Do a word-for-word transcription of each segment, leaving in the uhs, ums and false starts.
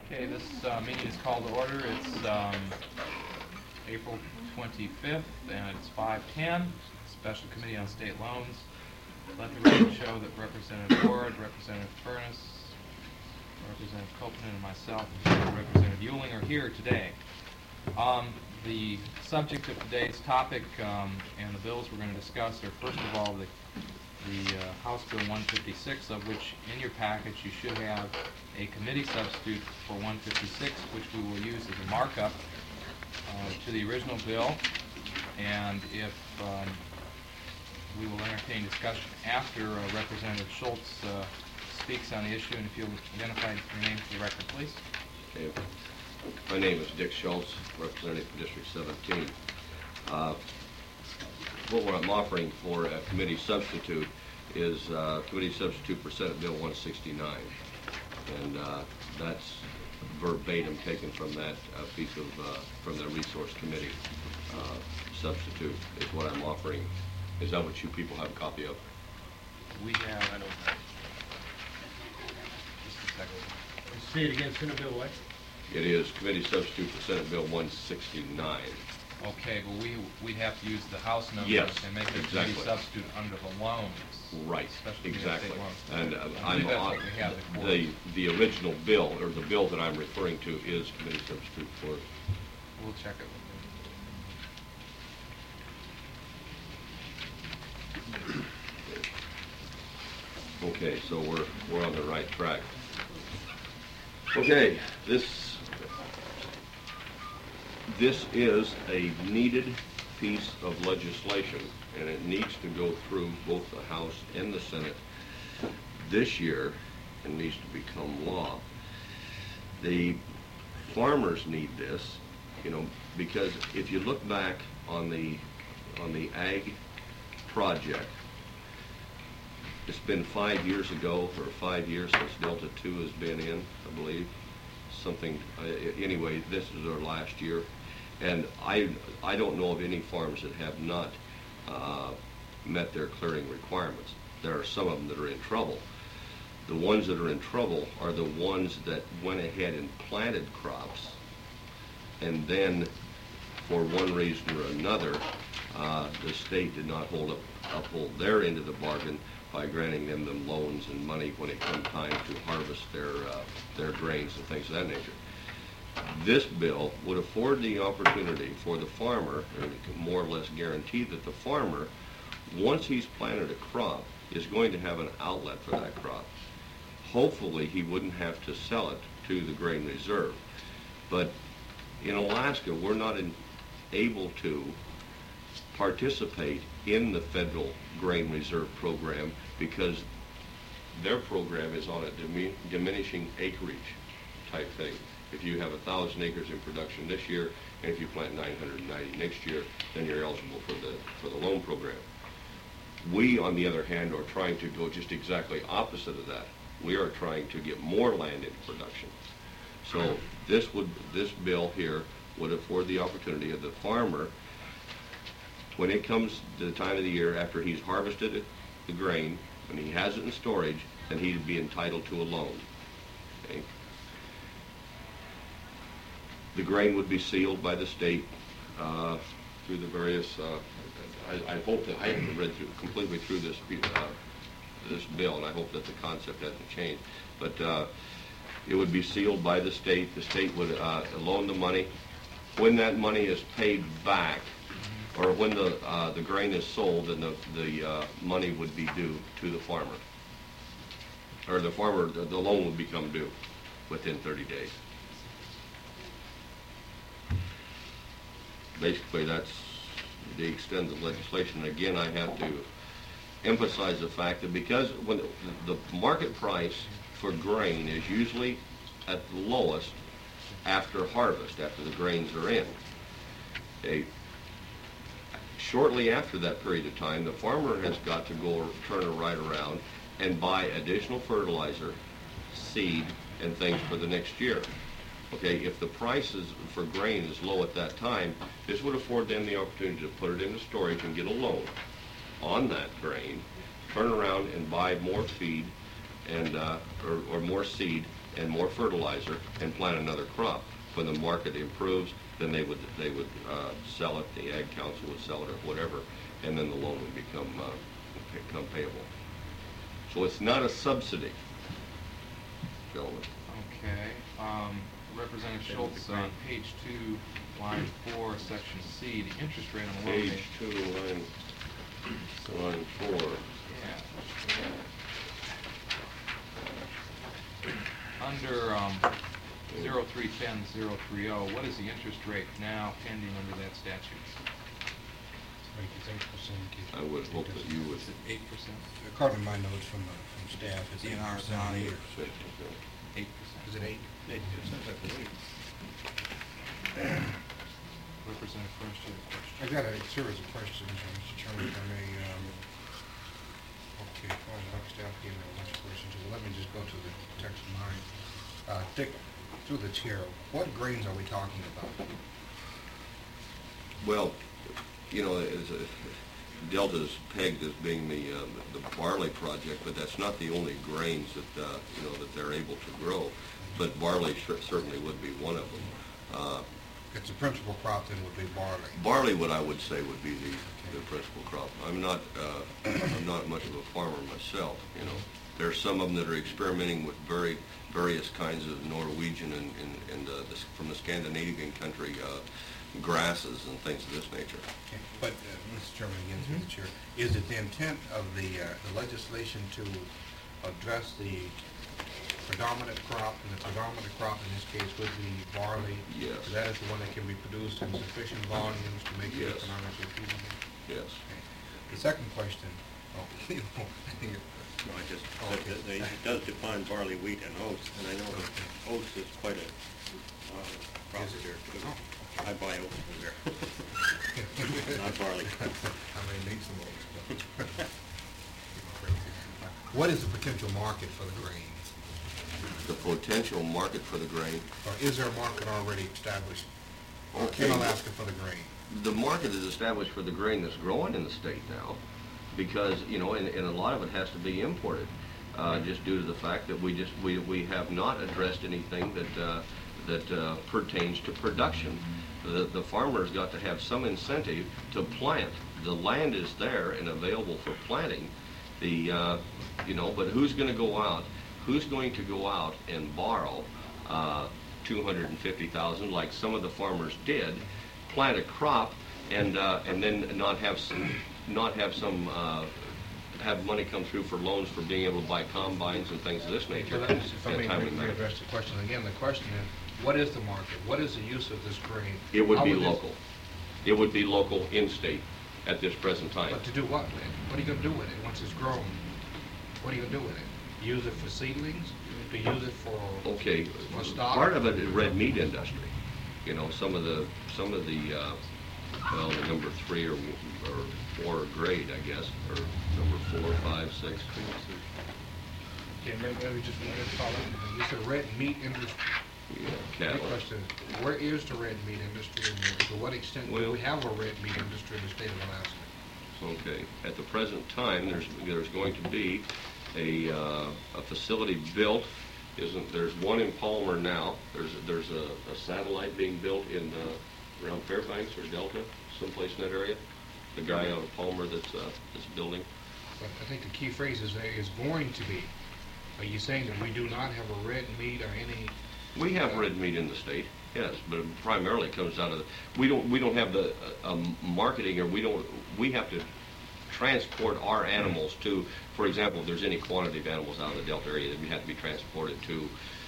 Okay, this uh, meeting is called to order. It's um, April twenty-fifth, and it's five ten. Special Committee on State Loans. Let the record show that Representative Ward, Representative Furness, Representative Copeland, and myself, and Representative Euling are here today. Um, the subject of today's topic um, and the bills we're going to discuss are, first of all, the, the uh, House Bill one fifty-six, of which in your package you should have a committee substitute for one fifty-six, which we will use as a markup uh, to the original bill. And if um, we will entertain discussion after uh, Representative Schultz uh, speaks on the issue, and if you'll identify your name for the record, please. Okay. My name is Dick Schultz, representative for District seventeen. Uh, what I'm offering for a committee substitute is uh, committee substitute for Senate Bill one sixty-nine, and uh, that's verbatim taken from that uh, piece of uh, from the Resource Committee uh, substitute is what I'm offering. Is that what you people have a copy of? We have, I don't know. Just a second. Say it again, Senate Bill what? It is committee substitute for Senate Bill one sixty-nine. Okay, but we, we'd have to use the House numbers Yes, and make a exactly. committee substitute under the loans. Right, Special Committee on exactly. State Loans. And uh, I I'm believe that's on, what we have it for. the the original bill, or the bill that I'm referring to, is committee substitute for. We'll check it. Okay, so we're we're on the right track. Okay, this this is a needed piece of legislation, and it needs to go through both the House and the Senate this year and needs to become law. The farmers need this, you know, because if you look back on the on the ag project, it's been five years ago, or five years since Delta two has been in, I believe. Something, uh, anyway, this is our last year. And I, I don't know of any farms that have not uh, met their clearing requirements. There are some of them that are in trouble. The ones that are in trouble are the ones that went ahead and planted crops, and then, for one reason or another, uh, the state did not hold up, uphold their end of the bargain by granting them the loans and money when it comes time to harvest their uh, their grains and things of that nature. This bill would afford the opportunity for the farmer, and more or less guarantee that the farmer, once he's planted a crop, is going to have an outlet for that crop. Hopefully he wouldn't have to sell it to the grain reserve. But in Alaska, we're not in, able to participate in the federal grain reserve program because their program is on a dimi diminishing acreage type thing. If you have a thousand acres in production this year, and if you plant nine hundred ninety next year, then you're eligible for the for the loan program. We, on the other hand, are trying to go just exactly opposite of that. We are trying to get more land into production. So this would this bill here would afford the opportunity of the farmer, when it comes to the time of the year after he's harvested it, the grain, when he has it in storage, then he'd be entitled to a loan. Okay? The grain would be sealed by the state uh, through the various. Uh, I, I hope that I haven't read through completely through this uh, this bill, and I hope that the concept hasn't changed. But uh, it would be sealed by the state. The state would uh, loan the money. When that money is paid back, or when the uh, the grain is sold, then the the uh, money would be due to the farmer, or the farmer the, the loan would become due within thirty days. Basically, that's the extent of legislation. Again, I have to emphasize the fact that because when the, the market price for grain is usually at the lowest after harvest, after the grains are in. Okay. Shortly after that period of time, the farmer has got to go turn right around and buy additional fertilizer, seed, and things for the next year. Okay, if the prices for grain is low at that time, this would afford them the opportunity to put it into storage and get a loan on that grain, turn around and buy more feed and uh, or, or more seed and more fertilizer and plant another crop. When the market improves, then they would they would uh, sell it. The Ag Council would sell it or whatever, and then the loan would become uh, become payable. So it's not a subsidy, gentlemen. Okay. Um, Representative Schultz, on page two, line four, section C, the interest rate on the loan. Page two, line line four. Yeah. Under um, zero three ten zero three zero, what is the interest rate now pending under that statute? It's eight percent. I would hope that you would. Is it eight percent? According to my notes from, uh, from staff, it's D eight N R is percent not a eight. year. Eight percent. Is it eight? Eight, it sounds like eight. Representative French, you have a question? I got a series of questions, uh, Mister Chairman, if I may. Um, okay, well, the staff gave me a bunch of questions. Well, let me just go to the text of mine. Uh, Dick, through the chair, what grains are we talking about? Well, you know, as a, Delta's pegged as being the uh, the barley project, but that's not the only grains that uh, you know that they're able to grow. But barley cer- certainly would be one of them. Uh, It's the principal crop then would be barley. barley, what I would say, would be the, the principal crop. I'm not uh, I'm not much of a farmer myself. You know, there are some of them that are experimenting with very various kinds of Norwegian and and, and uh, this, from the Scandinavian country. Uh, grasses and things of this nature. Okay. But, uh, Mister Chairman, again, through the chair, is it the intent of the, uh, the legislation to address the predominant crop, and the predominant crop in this case would be barley? Yes. So that is the one that can be produced in sufficient volumes to make it Yes. economically feasible? Yes. Okay. The second question, oh, you know, I think it, No, I just Oh, said okay. that they- it does define barley, wheat, and oats, and I know that oats is quite a uh, crop Is it? here, too. Oh. I buy oats from there, not barley. I may need some more. What is the potential market for the grains? The potential market for the grain. Or is there a market already established Okay. in Alaska for the grain? The market is established for the grain that's growing in the state now, because, you know, and, and a lot of it has to be imported, uh, just due to the fact that we just, we, we have not addressed anything that, uh, that uh, pertains to production. The, the farmer's got to have some incentive to plant. The land is there and available for planting. The, uh, you know, but who's going to go out? Who's going to go out and borrow uh, two hundred fifty thousand, like some of the farmers did, plant a crop, and uh, and then not have some, not have some, uh, have money come through for loans for being able to buy combines and things of this nature. Well, that is- If I in a may timely manner. address the question again, the question is, what is the market? What is the use of this grain? It would How be this- local. It would be local in-state at this present time. But to do what with it? What are you gonna do with it once it's grown? What are you gonna do with it? Use it for seedlings? To use it for? Okay, for stock? part of it is red meat industry. You know, some of the, some of the, uh, well, the number three or, or four grade, I guess, or number four, five, six. Okay, maybe, maybe just one follow. You said red meat industry. Yeah, My cattle. question is, where is the red meat industry and to what extent do Well- we have a red meat industry in the state of Alaska? Okay, at the present time, there's, there's going to be a, uh, a facility built. Isn't, there's one in Palmer now. There's, there's a, a satellite being built in, uh, around Fairbanks or Delta, someplace in that area. The guy out of Palmer that's, uh, that's building. But I think the key phrase is there is going to be. Are you saying that we do not have a red meat or any? We have red meat in the state, yes, but it primarily comes out of, the we don't, we don't have the, uh, um, marketing, or we don't, we have to transport our animals to, for example, if there's any quantity of animals out of the Delta area, that have to be transported to,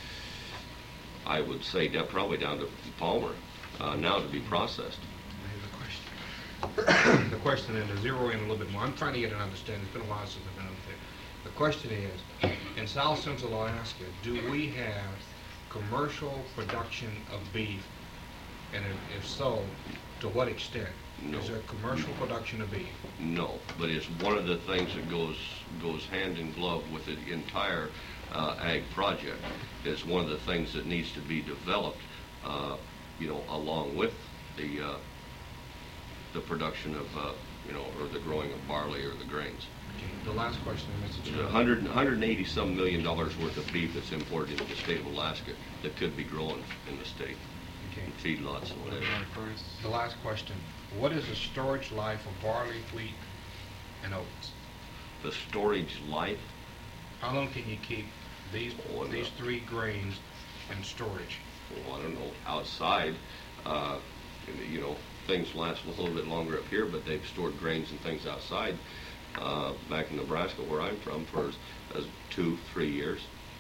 I would say, down- probably down to Palmer, uh, now to be processed. Here's the question. The question, and to zero in a little bit more, I'm trying to get an understanding, it's been a while since I've been on there. The question is, in South Central Alaska, do we have commercial production of beef? And if- if so, to what extent? No. Is there commercial production of beef? No, but it's one of the things that goes, goes hand in glove with the entire uh, ag project. It's one of the things that needs to be developed, uh, you know, along with the, uh, the production of, uh, you know, or the growing of barley or the grains. The last question, Mister There's a Chairman. hundred, hundred and eighty some million dollars worth of beef that's imported into the state of Alaska that could be grown in the state, Okay. in feedlots and whatever. First, The last question. What is the storage life of barley, wheat, and oats? The storage life, How long can you keep these, Oh, these no. three grains in storage? well, I don't know, outside, uh, you know, things last a little bit longer up here, but they've stored grains and things outside, uh, back in Nebraska where I'm from for as, as two, three years.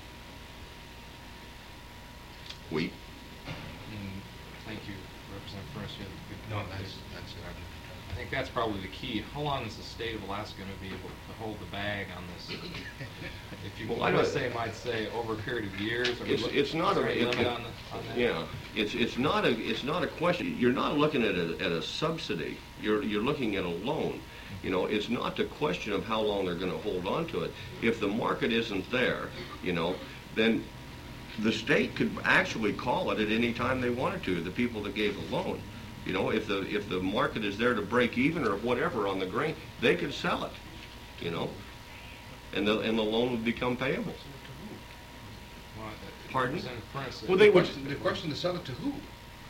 Wheat, mm, thank you, Representative Furnace. You had a good No, point that's, there. that's it. I'm- I think that's probably the key. How long is the state of Alaska going to be able to hold the bag on this? If you Well, I were don't- to say, might say over a period of years, or It's, look- it's not is there a, any it- limit it- on, the, on that? yeah, it's, it's not a, it's not a question, you're not looking at a, at a subsidy, you're, you're looking at a loan. You know, it's not the question of how long they're gonna hold on to it. If the market isn't there, you know, then the state could actually call it at any time they wanted to, the people that gave the loan. You know, if the, if the market is there to break even or whatever on the grain, they could sell it, you know? And the, and the loan would become payable. Well, uh, Pardon? Representative Furnace, Well, The they would- question, the question to sell it to who?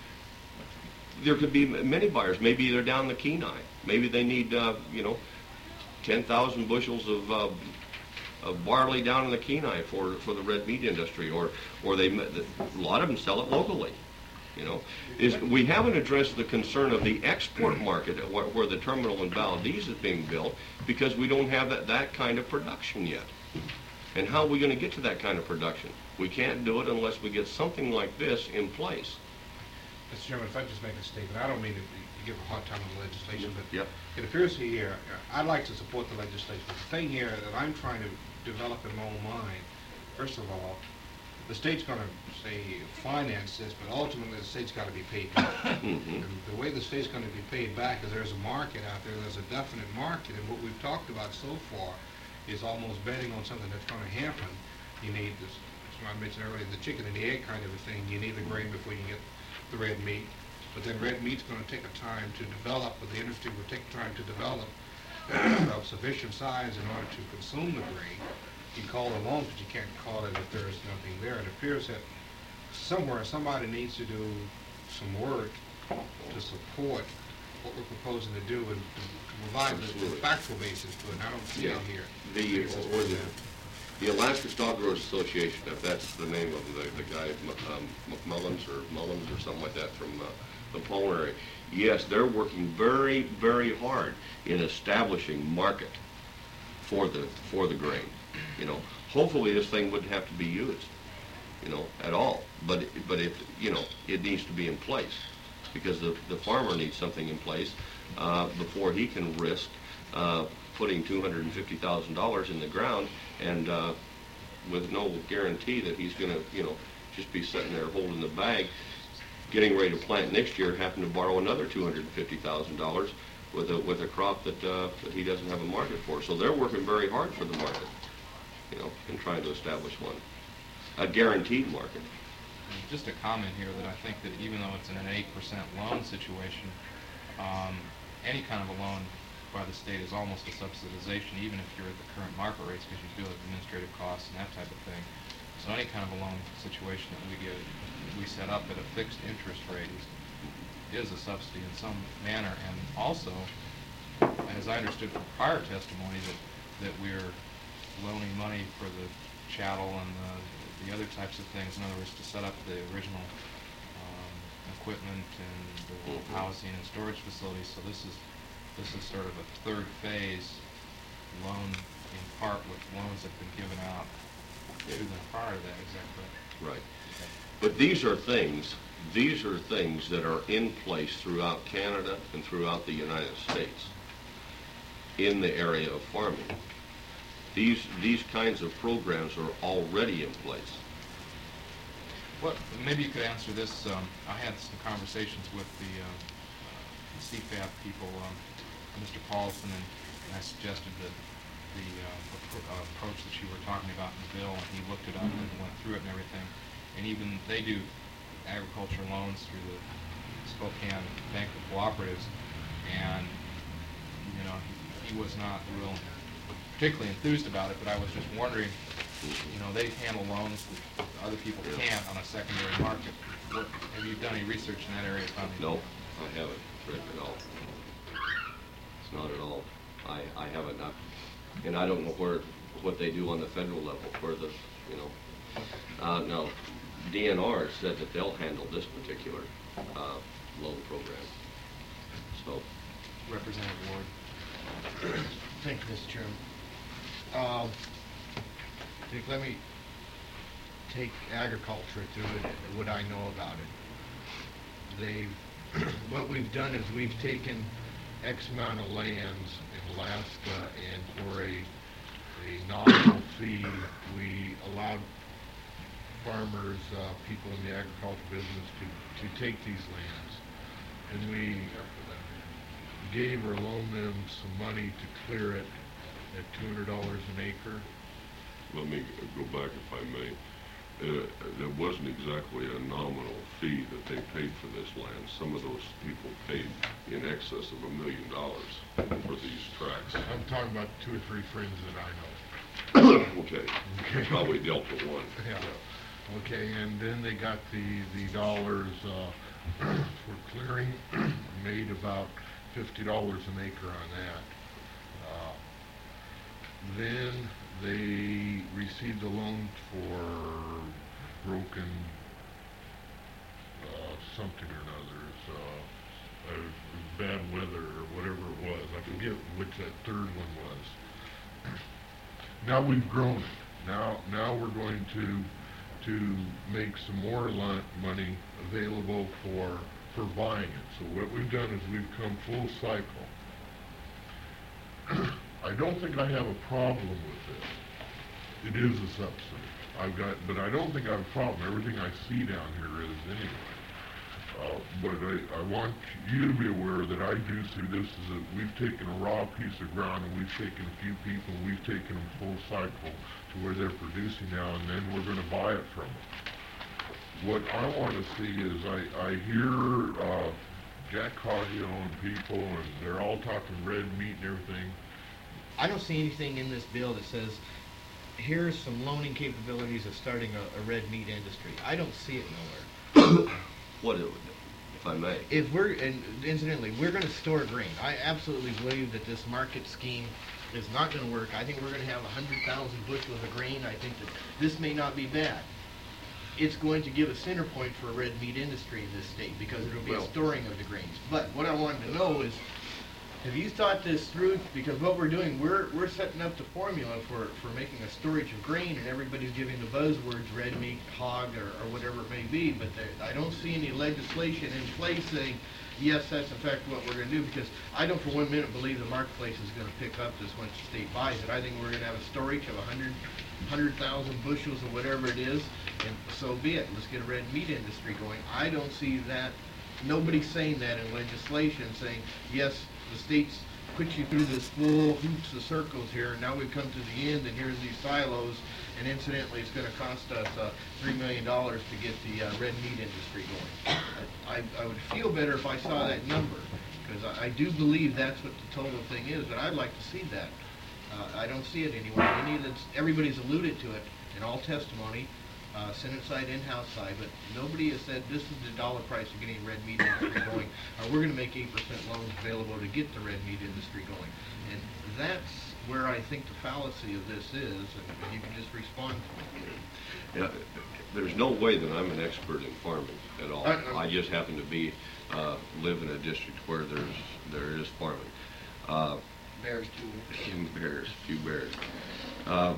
There could be m- many buyers. Maybe they're down the Kenai. Maybe they need, uh, you know, ten thousand bushels of, uh, of barley down in the Kenai for, for the red meat industry, or, or they, m- a lot of them sell it locally. You know, is, we haven't addressed the concern of the export market at where, where the terminal in Valdez is being built, because we don't have that, that kind of production yet. And how are we gonna get to that kind of production? We can't do it unless we get something like this in place. Mister Chairman, if I just make a statement, I don't mean to to give a hard time on the legislation, but Yep. it appears here, uh, I'd like to support the legislation. The thing here that I'm trying to develop in my own mind, first of all, the state's gonna, say, finance this, but ultimately the state's gotta be paid back. Mhm. And the way the state's gonna be paid back is there's a market out there, there's a definite market, and what we've talked about so far is almost betting on something that's gonna happen. You need this, as I mentioned earlier, the chicken and the egg kind of a thing. You need the grain before you get the red meat. But then red meat's gonna take a time to develop, but the industry will take time to develop of sufficient size in order to consume the grain. You can call it a loan, but you can't call it if there is nothing there. It appears that somewhere, somebody needs to do some work to support what we're proposing to do and to to provide the- the Absolutely. factual basis to it, and I don't see Yeah. it here. The, This is or where the, that- the Alaska Stock Growers Association, if that's the name of the, the guy, M- um, McMullins or Mullins or something like that from, uh, the Palmer area. Yes, they're working very, very hard in establishing market for the, for the grain. You know, hopefully this thing wouldn't have to be used, you know, at all. But, it- but it, you know, it needs to be in place, because the, the farmer needs something in place, uh, before he can risk, uh, putting two hundred and fifty thousand dollars in the ground and, uh, with no guarantee that he's gonna, you know, just be sitting there holding the bag, getting ready to plant next year, happen to borrow another two hundred and fifty thousand dollars with a, with a crop that, uh, that he doesn't have a market for. So they're working very hard for the market, you know, and trying to establish one, a guaranteed market. And just a comment here that I think that even though it's in an eight percent loan situation, um, any kind of a loan by the state is almost a subsidization, even if you're at the current market rates, because you do have administrative costs and that type of thing. So any kind of a loan situation that we get, we set up at a fixed interest rate is, is a subsidy in some manner. And also, as I understood from prior testimony, that, that we're loaning money for the chattel and the, the other types of things. In other words, to set up the original um, equipment and the Mhm. housing and storage facilities. So this is, this is sort of a third phase loan in part with loans that have been given out to them prior to that. Is that correct? Right. But these are things, these are things that are in place throughout Canada and throughout the United States in the area of farming. These, these kinds of programs are already in place. Well, maybe you could answer this. Um, I had some conversations with the um, uh, C F A B people, um, Mister Paulson, and, and I suggested that the uh, appro- uh, approach that you were talking about in the bill, and he looked it up and went through it and everything. And even they do agriculture loans through the Spokane Bank of Cooperatives, and you know, he, he was not real particularly enthused about it, but I was just wondering, you know, they handle loans that other people Yeah. can't on a secondary market. What, have you done any research in that area, Tommy? No, I haven't, Rick, at all. It's not at all. I, I haven't, I- and I don't know where, what they do on the federal level, where the, you know. Uh, now, D N R said that they'll handle this particular, uh, loan program. So, Representative Ward. Thank you, Mister Chairman. Um, Dick, let me take agriculture through it, and what I know about it. They've, what we've done is we've taken X amount of lands in Alaska, and for a, a nominal fee, we allowed farmers, uh, people in the agriculture business to, to take these lands. And we gave or loaned them some money to clear it at two hundred dollars an acre. Let me go back if I may. Uh, There wasn't exactly a nominal fee that they paid for this land. Some of those people paid in excess of a million dollars for these tracts. I'm talking about two or three friends that I know. Okay, Okay. probably Delta One. Yeah. Okay, and then they got the, the dollars, uh, for clearing, made about fifty dollars an acre on that. Uh, Then they received a loan for broken, uh, something or another, so, uh, bad weather or whatever it was. I forget which that third one was. Now we've grown it. Now, now we're going to, to make some more lo- money available for, for buying it. So what we've done is we've come full cycle. I don't think I have a problem with this. It is a subsidy. I've got, but I don't think I have a problem. Everything I see down here is anyway. Uh, but I, I want you to be aware that I do see this as a, we've taken a raw piece of ground and we've taken a few people and we've taken them full cycle to where they're producing now, and then we're gonna buy it from them. What I wanna see is I, I hear, uh, Jack Caudill and people, and they're all talking red meat and everything. I don't see anything in this bill that says, here's some loaning capabilities of starting a, a red meat industry. I don't see it nowhere. what, it would- if I may, If we're, and incidentally, we're gonna store grain. I absolutely believe that this market scheme is not gonna work. I think we're gonna have a hundred thousand bushels of grain. I think that this may not be bad. It's going to give a center point for a red meat industry in this state, because it'll be a Well- storing of the grains. But what I wanted to know is, have you thought this through? Because what we're doing, we're, we're setting up the formula for, for making a storage of grain, and everybody's giving the buzzwords, red meat, hog, or, or whatever it may be, but there, I don't see any legislation in place saying, yes, that's in fact what we're gonna do, because I don't for one minute believe the marketplace is gonna pick up this once the state buys it. I think we're gonna have a storage of a hundred, hundred thousand bushels or whatever it is, and so be it. Let's get a red meat industry going. I don't see that, nobody's saying that in legislation, saying, yes, the state's put you through this full hoops of circles here, and now we've come to the end, and here's these silos, and incidentally, it's gonna cost us, uh, three million dollars to get the, uh, red meat industry going. I, I would feel better if I saw that number, because I, I do believe that's what the total thing is, but I'd like to see that. Uh, I don't see it anywhere. Any of that's, everybody's alluded to it in all testimony, uh, Senate side, in-house side, but nobody has said this is the dollar price of getting red meat industry going, or we're gonna make eight percent loans available to get the red meat industry going. And that's where I think the fallacy of this is, and if you can just respond to me. yeah, there's no way that I'm an expert in farming at all. I- I'm- I just happen to be, uh, live in a district where there's, there is farming. Uh, Bears too. bears, few bears. Uh,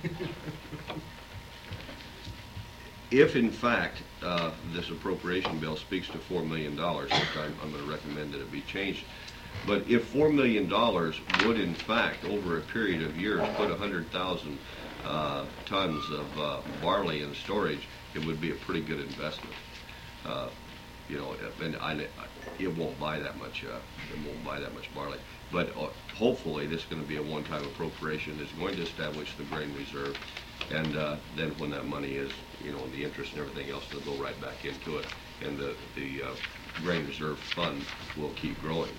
If in fact, uh, this appropriation bill speaks to four million dollars, which I'm, I'm gonna recommend that it be changed, but if four million dollars would in fact, over a period of years, put a hundred thousand, uh, tons of, uh, barley in storage, it would be a pretty good investment. Uh, you know, and I, it won't buy that much, uh, it won't buy that much barley. But uh, hopefully, this is gonna be a one-time appropriation, it's going to establish the grain reserve, and, uh, then when that money is, you know, the interest and everything else, they'll go right back into it, and the, the, uh, grain reserve fund will keep growing.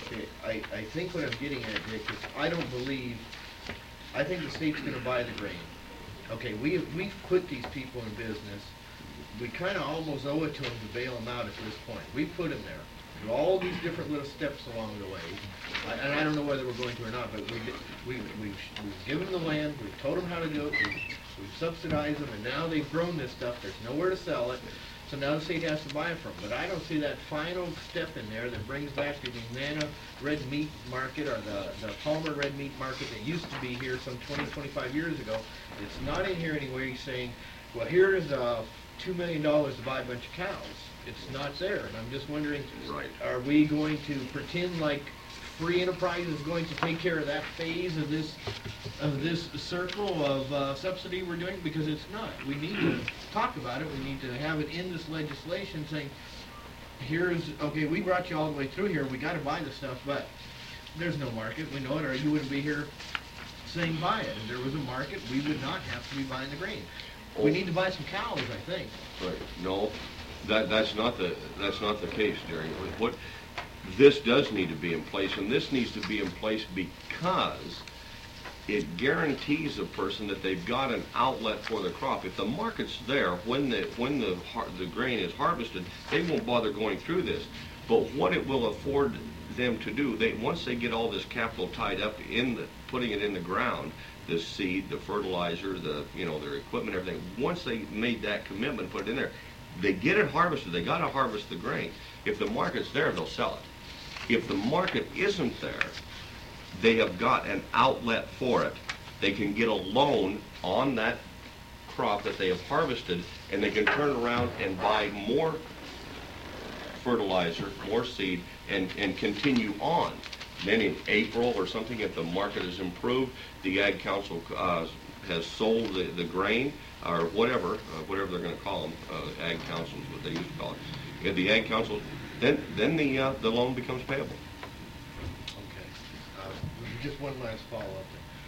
Okay, I, I think what I'm getting at, Dick, is I don't believe, I think the state's gonna buy the grain. Okay, we, we've put these people in business, we kinda almost owe it to them to bail them out at this point. We put them there, through all these different little steps along the way. I- And I don't know whether we're going to or not, but we, did- we, we've, we've given them the land, we've told them how to do it, we've, we've subsidized them, and now they've grown this stuff, there's nowhere to sell it. So now the state has to buy it from them. But I don't see that final step in there that brings back the Nana red meat market or the, the Palmer red meat market that used to be here some twenty, twenty-five years ago. It's not in here anywhere. He's saying, well, here is uh, two million dollars to buy a bunch of cows. It's not there. And I'm just wondering, Right. are we going to pretend like free enterprise is going to take care of that phase of this of this circle of uh, subsidy we're doing? Because it's not. We need to talk about it. We need to have it in this legislation saying, here's, okay, we brought you all the way through here. We got to buy the stuff, but there's no market. We know it, or you wouldn't be here saying buy it. If there was a market, we would not have to be buying the grain. We need to buy some cows, I think. Right, no, that, that's not the, that's not the case, Jerry. What, this does need to be in place, and this needs to be in place because it guarantees a person that they've got an outlet for the crop. If the market's there, when the, when the, har- the grain is harvested, they won't bother going through this. But what it will afford them to do, they, once they get all this capital tied up in the, putting it in the ground, the seed, the fertilizer, the, you know, their equipment, everything, once they made that commitment and put it in there, they get it harvested, they gotta harvest the grain. If the market's there, they'll sell it. If the market isn't there, they have got an outlet for it. They can get a loan on that crop that they have harvested, and they can turn around and buy more fertilizer, more seed, and, and continue on. Then in April or something, if the market is improved, the Ag Council uh, has sold the, the grain, or whatever, uh, whatever they're going to call them, uh, Ag Council is what they used to call it. If the Ag Council, then then the uh, the loan becomes payable. Okay. Uh, Just one last follow-up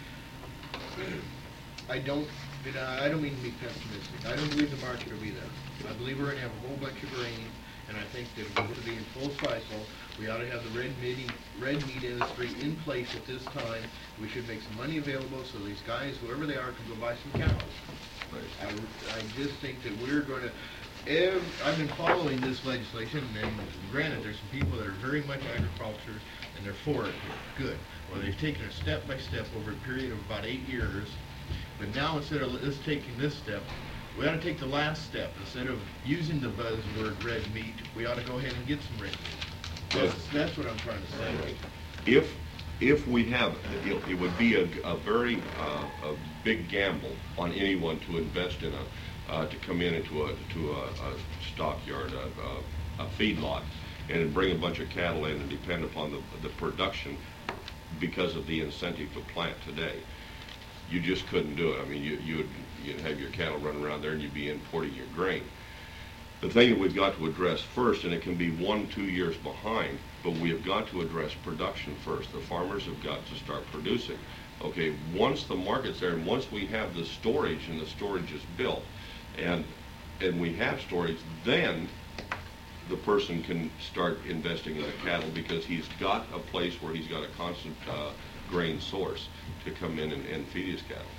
then. I don't, you know, I don't mean to be pessimistic. I don't believe the market will be there. I believe we're gonna have a whole bunch of grain, and I think that we're gonna be in full cycle. We ought to have the red meat, red meat industry in place at this time. We should make some money available so these guys, whoever they are, can go buy some cows. I, I just think that we're gonna, ev- I've been following this legislation, and granted, there's some people that are very much agriculture, and they're for it here. Good. Well, they've taken it step by step over a period of about eight years, but now instead of us taking this step, we ought to take the last step. Instead of using the buzzword red meat, we ought to go ahead and get some red meat. That's, that's what I'm trying to say. If if we have, it, it would be a, a very uh, a big gamble on anyone to invest in a uh, to come in into a to a, a stockyard, a, a, a feedlot, and bring a bunch of cattle in and depend upon the the production because of the incentive to plant today. You just couldn't do it. I mean, you you'd you'd have your cattle running around there and you'd be importing your grain. The thing that we've got to address first, and it can be one, two years behind, but we have got to address production first. The farmers have got to start producing. Okay, once the market's there, and once we have the storage and the storage is built, and and we have storage, then the person can start investing in the cattle because he's got a place where he's got a constant uh, grain source to come in and, and feed his cattle,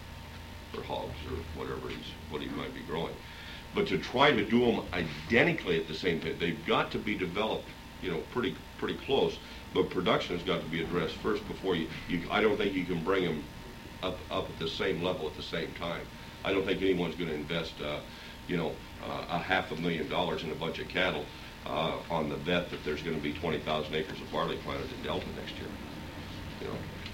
or hogs, or whatever he's what he might be growing. But to try to do them identically at the same time, they've got to be developed, you know, pretty pretty close. But production has got to be addressed first before you. you I don't think you can bring them up up at the same level at the same time. I don't think anyone's going to invest, uh, you know, uh, a half a million dollars in a bunch of cattle uh, on the bet that there's going to be twenty thousand acres of barley planted in Delta next year. You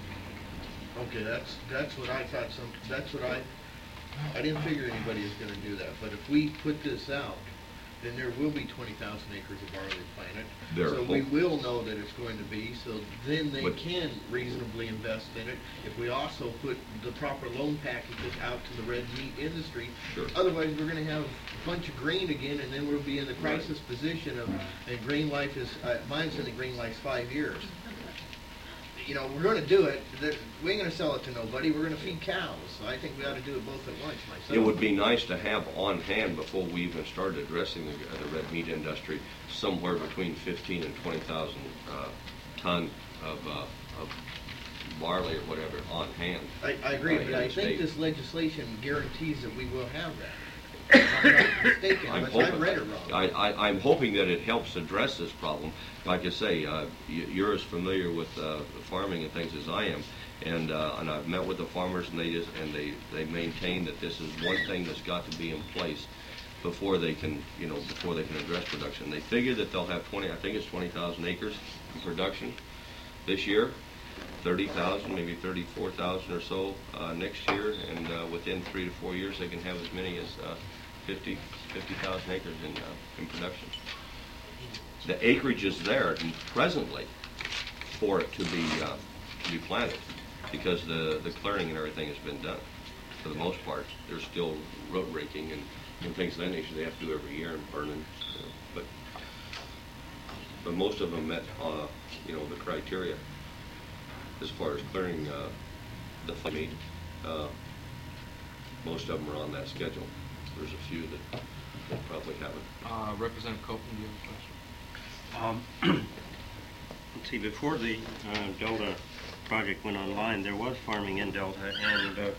know. Okay, that's, that's what I thought some, that's what I, I didn't figure anybody was gonna do that, but if we put this out, then there will be twenty thousand acres of barley planted. There So we will- will know that it's going to be, so then they But- can reasonably invest in it. If we also put the proper loan packages out to the red meat industry. Sure. Otherwise, we're gonna have a bunch of grain again, and then we'll be in the crisis position of, and grain life is, uh, mine's in the grain life's five years. You know, we're gonna do it, that, we ain't gonna sell it to nobody, we're gonna feed cows. So I think we ought to do it both at once, myself. It would be nice to have on hand before we even start addressing the, the red meat industry, somewhere between fifteen and twenty thousand uh, ton of, uh, of barley or whatever on hand. I, I agree, uh, but in I the think state. this legislation guarantees that we will have that. If I'm not mistaken, I'm unless I hoping- read it wrong. I, I, I'm hoping that it helps address this problem. Like I say, uh, you- you're as familiar with uh, farming and things as I am, and uh, and I've met with the farmers, and they just and they they maintain that this is one thing that's got to be in place before they can, you know, before they can address production. They figure that they'll have twenty, I think it's twenty thousand acres in production this year, thirty thousand, maybe thirty-four thousand or so uh, next year, and uh, within three to four years, they can have as many as uh, fifty thousand acres in, uh, in production. The acreage is there presently for it to be, uh, to be planted, because the, the clearing and everything has been done. For the most part, there's still road raking and, and things of that nature they have to do every year and burning, you know, but, but most of them met, uh, you know, the criteria as far as clearing uh, the meat. Uh, most of them are on that schedule. There's a few that, that probably haven't. Uh, Representative Copeland, do you have a question? Um, let's see, before the uh, Delta project went online, there was farming in Delta, and uh, uh,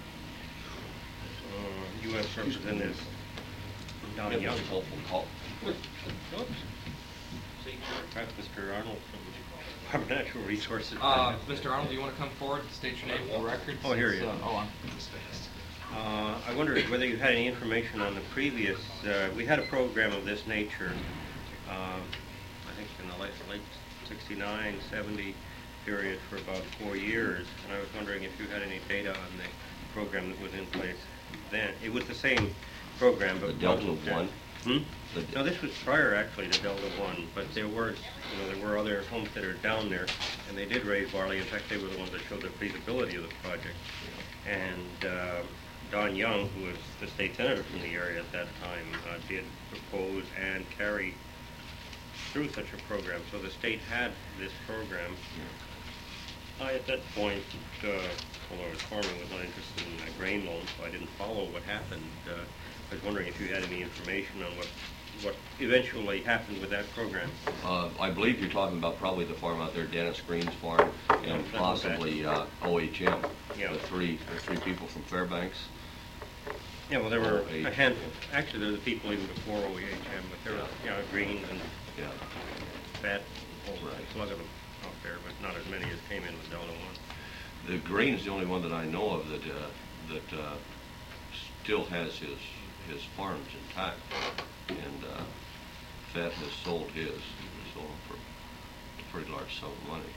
U S Representative Don Young. Helpful call. Oops. See, perhaps Mister Arnold from Department of Natural Resources. Uh, Mister Arnold, do you want to come forward and state your name for the record? Oh, here since, he uh, is. Oh, I'm Uh, I wondered whether you had any information on the previous, uh, we had a program of this nature, um, I think in the late, late sixty-nine, seventy period for about four years, and I was wondering if you had any data on the program that was in place then. It was the same program, but The Delta wasn't, uh, One? Hmm? The- No, this was prior actually to Delta One, but there were, you know, there were other homesteaders down there, and they did raise barley. In fact, they were the ones that showed the feasibility of the project. And uh, Don Young, who was the state senator from the area at that time, uh, did propose and carry through such a program. So the state had this program. I, at that point, uh, although I was farming, was not interested in uh, grain loans, so I didn't follow what happened. Uh, I was wondering if you had any information on what what eventually happened with that program. Uh, I believe you're talking about probably the farm out there, Dennis Green's farm, and Yeah, that's possibly uh, O H M. Yeah. The three, the three people from Fairbanks. Yeah, well, there were O H. a handful. Actually, there were the people even before O H M, but there were, you know, Greens and Yeah. Fat, a whole Right. slug of them out there, but not as many as came in with Delta One. The Green's the only one that I know of that uh, that uh, still has his his farms intact, and uh, Fett has sold his. He sold them for a pretty large sum of money.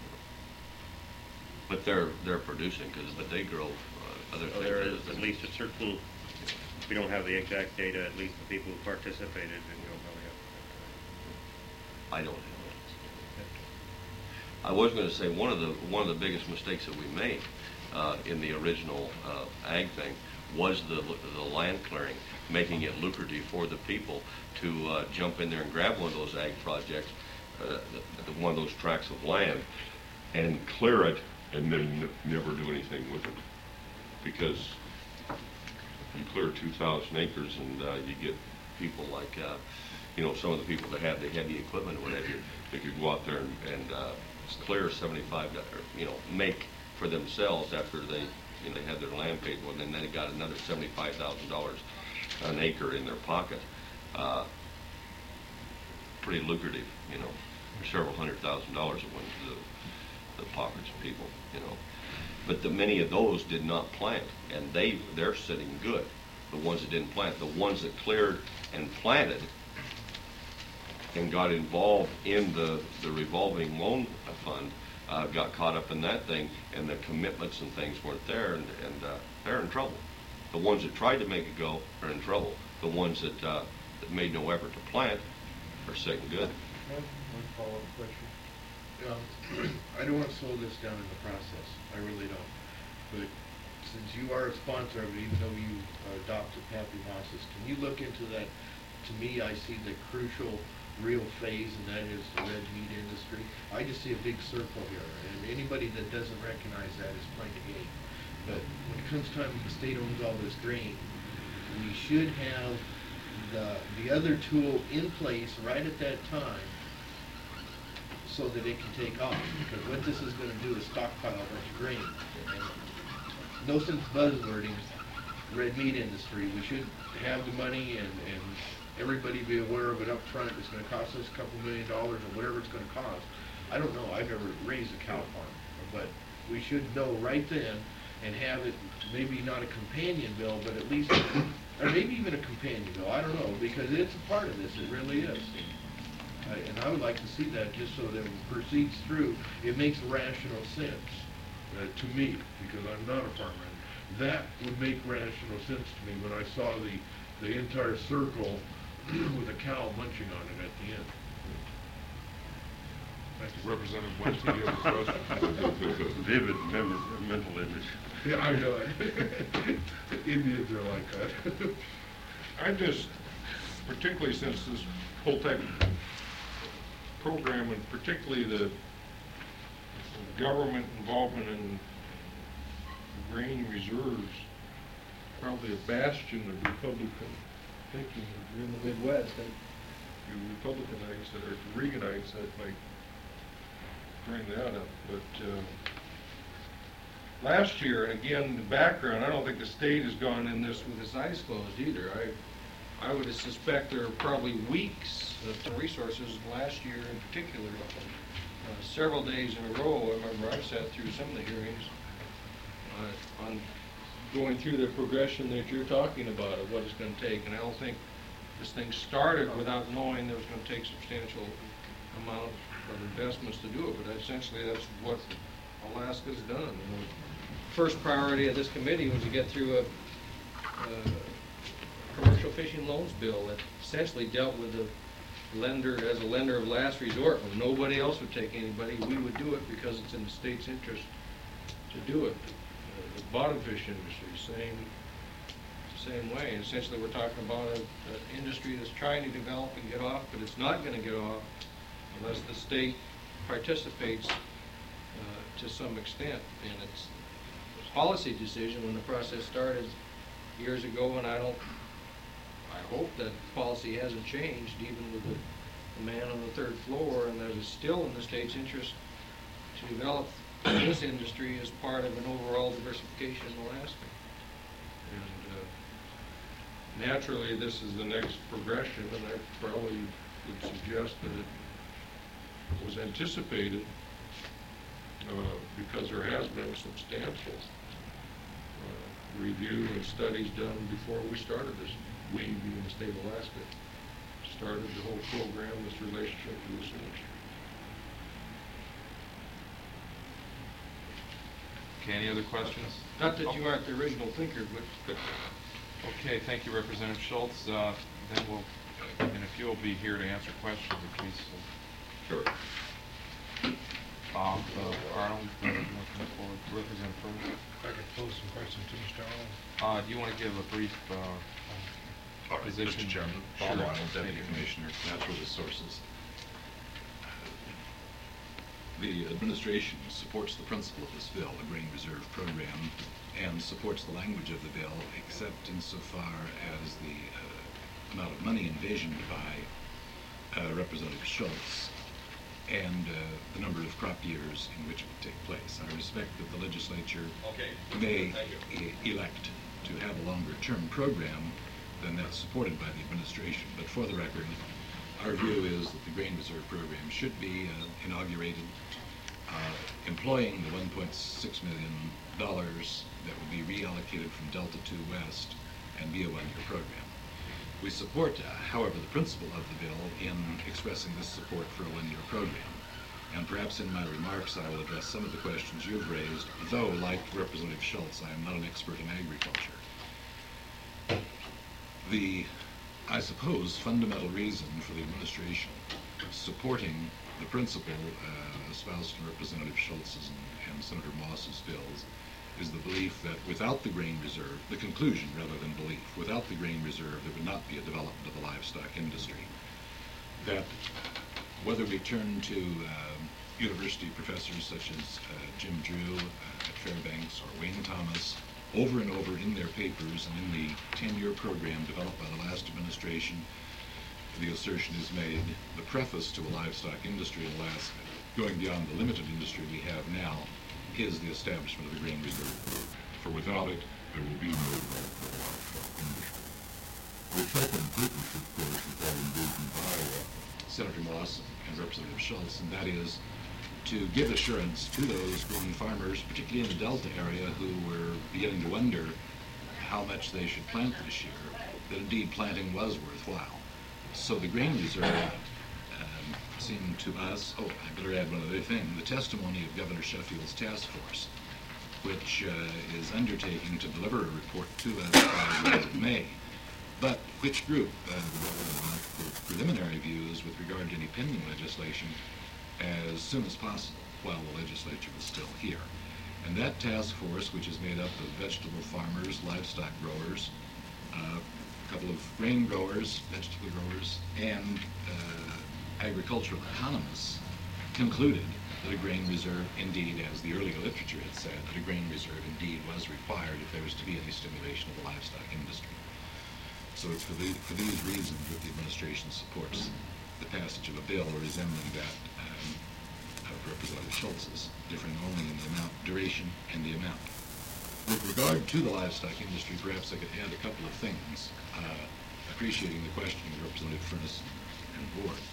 But they're they're producing because but they grow uh, other So things. there other is than- at least a certain, we don't have the exact data, at least the people who participated in Go Belly Up. I don't have it. I was going to say one of the one of the biggest mistakes that we made uh, in the original uh, ag thing was the the land clearing, making it lucrative for the people to uh, jump in there and grab one of those ag projects, uh, the, the, one of those tracts of land, and clear it, and then n- never do anything with it. Because you clear two thousand acres and uh, you get people like, uh, you know, some of the people that had the heavy equipment or whatever, they could go out there and, and uh, clear seventy-five, or, you know, make for themselves after they, you know, they had their land paid for, and then they got another seventy-five thousand dollars an acre in their pocket. Uh, pretty lucrative, you know, for several hundred thousand dollars it went to the, the pockets of people, you know. But the, many of those did not plant, and they, they're sitting good, the ones that didn't plant. The ones that cleared and planted and got involved in the, the revolving loan fund, uh, got caught up in that thing, and the commitments and things weren't there, and, and uh, they're in trouble. The ones that tried to make it go are in trouble. The ones that, uh, that made no effort to plant are sitting good. One follow-up question. Um, I don't want to slow this down in the process, I really don't. But since you are a sponsor of it, even though you uh, adopted Happy Houses, can you look into that? To me, I see the crucial real phase, and that is the red meat industry. I just see a big circle here, and anybody that doesn't recognize that is playing a game. But when it comes time the state owns all this grain, we should have the, the other tool in place right at that time, so that it can take off. Because what this is gonna do is stockpile a bunch of grain. And no sense buzzwording red meat industry. We should have the money and, and everybody be aware of it up front. It's gonna cost us a couple million dollars or whatever it's gonna cost. I don't know, I've never raised a cow farm, but we should know right then and have it, maybe not a companion bill, but at least, or maybe even a companion bill, I don't know, because it's a part of this, it really is. I- And I would like to see that just so that it proceeds through. It makes rational sense uh, to me, because I'm not a farmer. That would make rational sense to me when I saw the, the entire circle with a cow munching on it at the end. Thank you. Representative Weinstein, you have a question? Vivid mem- mental image. Yeah, I know it. Indians are like that. I just, particularly since this whole type of program, and particularly the government involvement in grain reserves, probably a bastion of Republican thinking in the Midwest. And you Republicanites that are Reaganites that might bring that up. But uh, last year, and again, the background, I don't think the state has gone in this with its eyes closed either. I, I would suspect there are probably weeks of resources last year in particular, uh, several days in a row. I remember I sat through some of the hearings uh, on going through the progression that you're talking about of what it's going to take. And I don't think this thing started without knowing that it was going to take substantial amount of investments to do it. But essentially, that's what Alaska's done. And the first priority of this committee was to get through a, a commercial fishing loans bill that essentially dealt with the lender as a lender of last resort. When nobody else would take anybody, we would do it because it's in the state's interest to do it. Uh, the bottom fish industry, same same way. Essentially, we're talking about an industry that's trying to develop and get off, but it's not going to get off unless the state participates uh, to some extent. And it's a policy decision when the process started years ago, and I don't, I hope that policy hasn't changed, even with the, the man on the third floor, and that it's still in the state's interest to develop this industry as part of an overall diversification in Alaska. And uh, naturally, this is the next progression, and I probably would suggest that it was anticipated uh, because there has been substantial uh, review and studies done before we started this. We, being the state of Alaska, started the whole program, this relationship with this industry. Okay, any other questions? Not that you aren't the original thinker, but, but Okay, thank you, Representative Schultz. Uh, Then we'll, and if you'll be here to answer questions, if please. sure. Bob uh, Arnold, uh, you want to come forward, Representative Furman? If I could pose some questions to Mister Arnold. Uh, do you want to give a brief uh, All right, position? Mister Chairman, Bob Sure. Arnold, Deputy Thank you. Commissioner, Natural Resources. The administration supports the principle of this bill, the Grain Reserve Program, and supports the language of the bill, except insofar as the uh, amount of money envisioned by uh, Representative Schultz and uh, the number of crop years in which it would take place. I respect that the legislature may e- elect to have a longer-term program than that's supported by the administration. But for the record, our view is that the Grain Reserve Program should be uh, inaugurated, uh, employing the one point six million dollars that would be reallocated from Delta two West and be a one-year program. We support, uh, however, the principle of the bill in expressing this support for a one-year program. And perhaps in my remarks I will address some of the questions you've raised, though, like Representative Schultz, I am not an expert in agriculture. The, I suppose, fundamental reason for the administration supporting the principle uh, espoused in Representative Schultz's and, and Senator Moss's bills is the belief that without the grain reserve, the conclusion rather than belief, without the grain reserve there would not be a development of the livestock industry. That whether we turn to uh, university professors such as uh, Jim Drew uh, at Fairbanks or Wayne Thomas, over and over in their papers and in the ten-year program developed by the last administration, the assertion is made, the preface to a livestock industry in Alaska, going beyond the limited industry we have now, is the establishment of the grain reserve. For without it, there will be no livestock industry. The second purpose, of course, is that invasion of Iowa. Senator Moss and Representative Schultz, and that is to give assurance to those grain farmers, particularly in the Delta area, who were beginning to wonder how much they should plant this year, that indeed planting was worthwhile. So the grain reserve um, seemed to us, oh, I better add one other thing, the testimony of Governor Sheffield's task force, which uh, is undertaking to deliver a report to us by the end of May, but which group uh, for preliminary views with regard to any pending legislation as soon as possible while the legislature is still here. And that task force, which is made up of vegetable farmers, livestock growers, uh, a couple of grain growers, vegetable growers, and uh, agricultural economists, concluded that a grain reserve indeed, as the earlier literature had said, that a grain reserve indeed was required if there was to be any stimulation of the livestock industry. So it's for, the, for these reasons that the administration supports the passage of a bill resembling that um, of Representative Schultz's, differing only in the amount, duration, and the amount. With regard to the livestock industry, perhaps I could add a couple of things, uh, appreciating the questioning of Representative Furness and Board.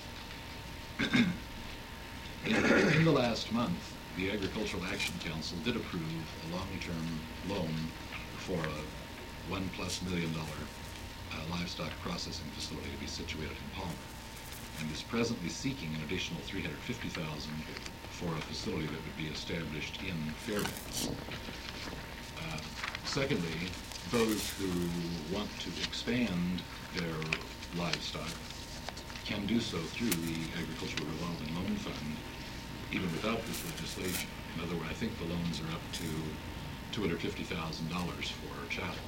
in, in the last month, the Agricultural Action Council did approve a long-term loan for a one plus million dollar uh, livestock processing facility to be situated in Palmer, and is presently seeking an additional three hundred fifty thousand dollars for a facility that would be established in Fairbanks. Uh, secondly, those who want to expand their livestock can do so through the Agricultural Revolving Loan Fund, even without this legislation. In other words, I think the loans are up to two hundred fifty thousand dollars for chattel.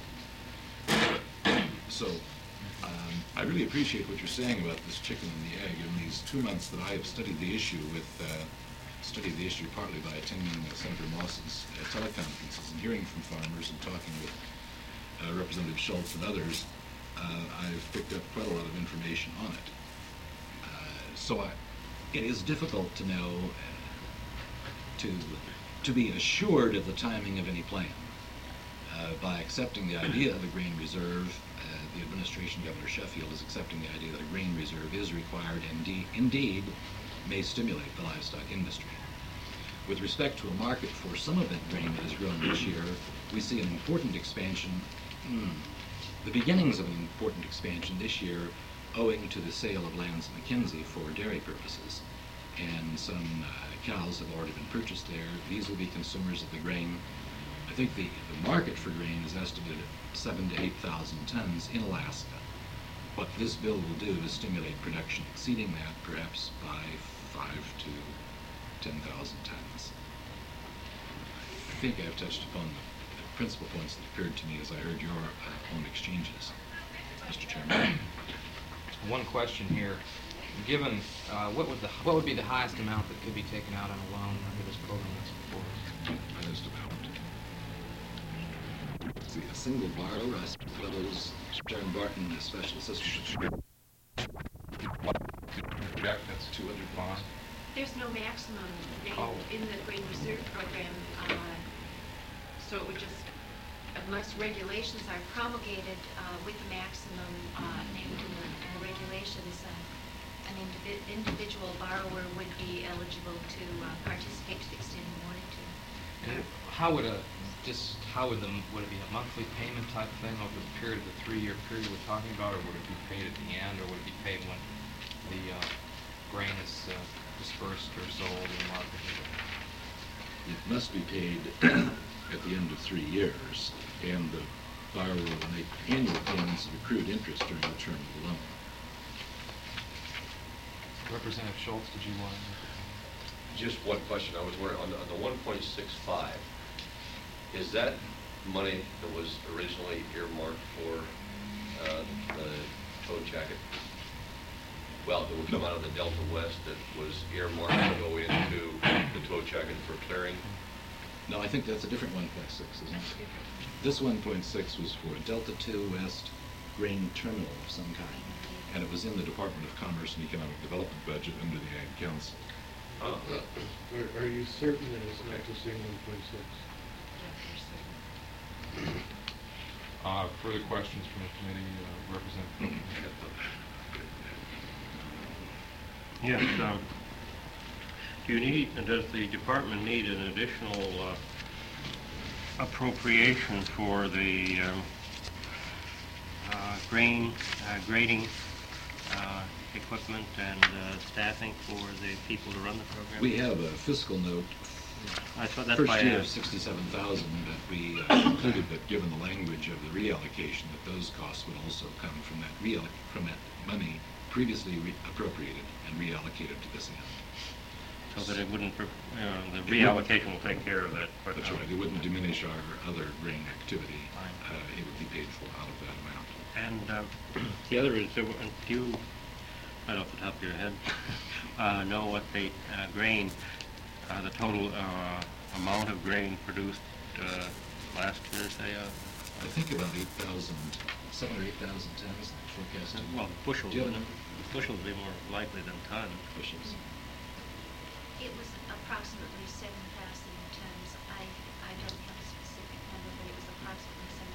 So, um, I really appreciate what you're saying about this chicken and the egg. In these two months that I have studied the issue with, uh, studied the issue partly by attending uh, Senator Moss's uh, teleconferences and hearing from farmers and talking with uh, Representative Schultz and others, uh, I've picked up quite a lot of information on it. Uh, so I, it is difficult to know, uh, to, to be assured of the timing of any plan. Uh, by accepting the idea of a grain reserve, uh, the administration, Governor Sheffield, is accepting the idea that a grain reserve is required and de- indeed may stimulate the livestock industry. With respect to a market for some of that grain that is grown this year, we see an important expansion, mm, the beginnings of an important expansion this year owing to the sale of lands in McKinsey for dairy purposes. And some uh, cows have already been purchased there. These will be consumers of the grain. I think the, the market for grain is estimated at seven to eight thousand tons in Alaska. What this bill will do is stimulate production exceeding that, perhaps by five to ten thousand tons. I think I've touched upon the, the principal points that occurred to me as I heard your uh, own exchanges, Mister Chairman. One question here. Given, uh, what would the what would be the highest amount that could be taken out on a loan under this program that's before us? Highest amount. See, a single borrower, as well as Sharon Barton, a special assistant. Jack, that's two hundred bond. There's no maximum rate Oh. in the grain reserve program, uh, so it would just, unless regulations are promulgated uh, with the maximum uh, named in the, in the regulations, uh, an indivi- individual borrower would be eligible to uh, participate to the extent he wanted to. And how would a just how would the would it be a monthly payment type thing over the period of the three-year period we're talking about, or would it be paid at the end, or would it be paid when the uh, grain is uh, dispersed or sold in the market? It must be paid at the end of three years, and the borrower will make annual payments of accrued interest during the term of the loan. Representative Schultz, did you want to? Just one question, I was wondering, on the, on the one point six five, is that money that was originally earmarked for uh, the tow jacket? Well, it would come out of the Delta West that was earmarked to go into the tow jacket for clearing? No, I think that's a different one point six, isn't it? This one point six was for a Delta two West grain terminal of some kind. and it was in the Department of Commerce and Economic Development budget under the Ag Council. Uh, Are, are you certain that it's not the same one point six? Uh, further questions from the committee, uh, Representative Hilton? Yes, um, do you need, does the department need an additional uh, appropriation for the um, uh, grain uh, grading uh, equipment and uh, staffing for the people to run the program? We have a fiscal note, I thought that's why first I year of asked. sixty-seven thousand, but we uh, concluded that given the language of the reallocation, that those costs would also come from that real, from that money previously re- appropriated and reallocated to this end. So that it wouldn't, pre- uh, the reallocation will take care of that. but, That's uh, right, it wouldn't diminish our other grain activity. Fine. Uh, It would be paid for out of that amount. And uh, the other is, uh, do you, right off the top of your head, uh, know what the uh, grain, uh, the total uh, amount of grain produced uh, last year, say? Uh, I think about eight thousand, seven or eight thousand tons forecasted. well, bushels, Do you have a wouldn't number? it? Bushels would be more likely than tons. Bushels. It was approximately seven thousand tons. I, I don't have a specific number, but it was approximately seven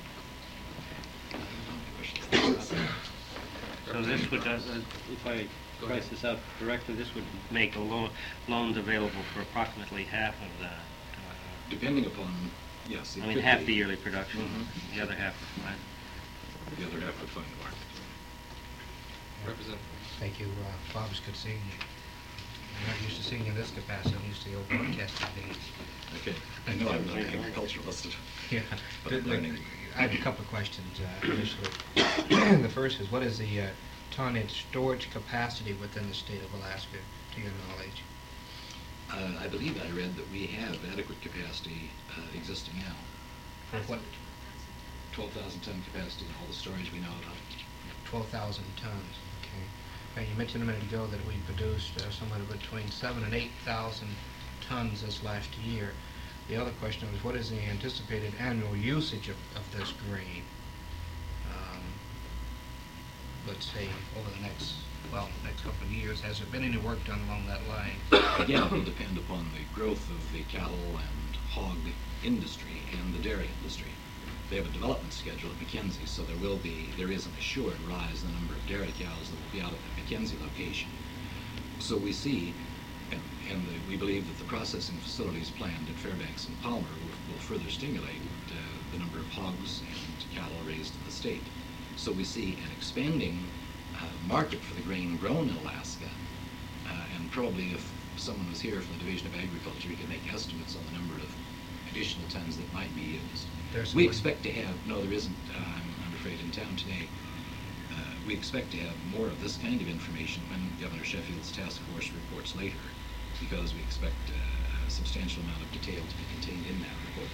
thousand tons. So this would, uh, uh, if I Go price ahead. this out correctly, this would make a loan, loans available for approximately half of that. Uh, Depending upon, yes, it I mean, could half be. the yearly production, Mhm. the other half, right? The other half would find the market. Representative. Thank you, uh, Bob, it's good seeing you. I'm not used to seeing you in this capacity, I'm used to your broadcasting days. Okay, I know I'm not agriculturalist. Yeah. But I'm The- the- learning. I have a couple of questions uh, initially. The first is, what is the uh, tonnage storage capacity within the state of Alaska, to your knowledge? Uh, I believe I read that we have adequate capacity uh, existing now. For what, twelve thousand ton capacity in all the storage we know about. twelve thousand tons, okay. Now, you mentioned a minute ago that we produced uh, somewhere between seven and eight thousand tons this last year. The other question was, what is the anticipated annual usage of, of this grain? Um, let's say over the next, well, next couple of years, has there been any work done along that line? Again, it will depend upon the growth of the cattle and hog industry and the dairy industry. They have a development schedule at McKenzie, so there will be, there is an assured rise in the number of dairy cows that will be out at the McKenzie location. So we see, and, and the, we believe that the processing facilities planned at Fairbanks and Palmer will, will further stimulate uh, the number of hogs and cattle raised in the state. So we see an expanding uh, market for the grain grown in Alaska, uh, and probably if someone was here from the Division of Agriculture, he could make estimates on the number of additional tons that might be used. There's We one- expect to have, no, there isn't, uh, I'm, I'm afraid, in town today. Uh, we expect to have more of this kind of information when Governor Sheffield's task force reports later, because we expect uh, a substantial amount of detail to be contained in that report.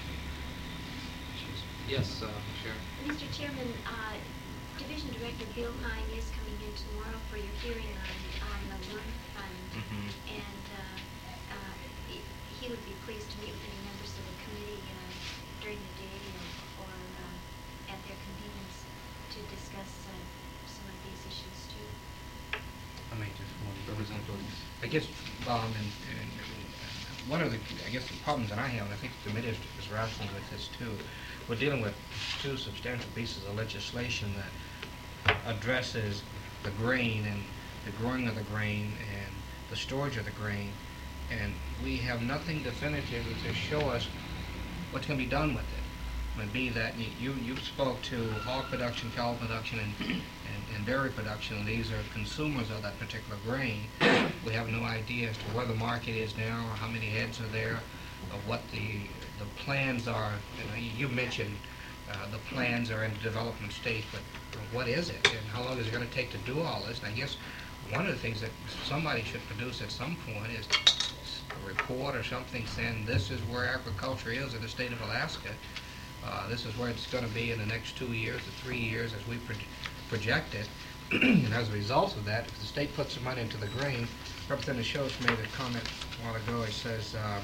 Yes, uh, Sharon. Mister Chairman, uh, Division Director Bill Hine is coming in tomorrow for your hearing on, on the Learn Fund. Mhm. And uh, uh, he- he would be pleased to meet with any members of the committee uh, during the day or, or uh, at their convenience to discuss uh, some of these issues too. I may just one. Representative. I guess, um, and, and uh, one of the, I guess the problems that I have, and I think the committee is, is wrestling with this too, we're dealing with two substantial pieces of legislation that addresses the grain and the growing of the grain and the storage of the grain, and we have nothing definitive to show us what's going to be done with it. It be that you, you spoke to hog production, cow production, and, and, and dairy production, and these are consumers of that particular grain. We have no idea as to where the market is now, or how many heads are there, or what the, the plans are. You know, you, you mentioned uh, the plans are in the development stage, but what is it, and how long is it going to take to do all this? And I guess one of the things that somebody should produce at some point is a report or something saying this is where agriculture is in the state of Alaska. Uh, this is where it's going to be in the next two years or three years as we pro project it. And as a result of that, if the state puts some money into the grain, Representative Schultz made a comment a while ago. He says, um,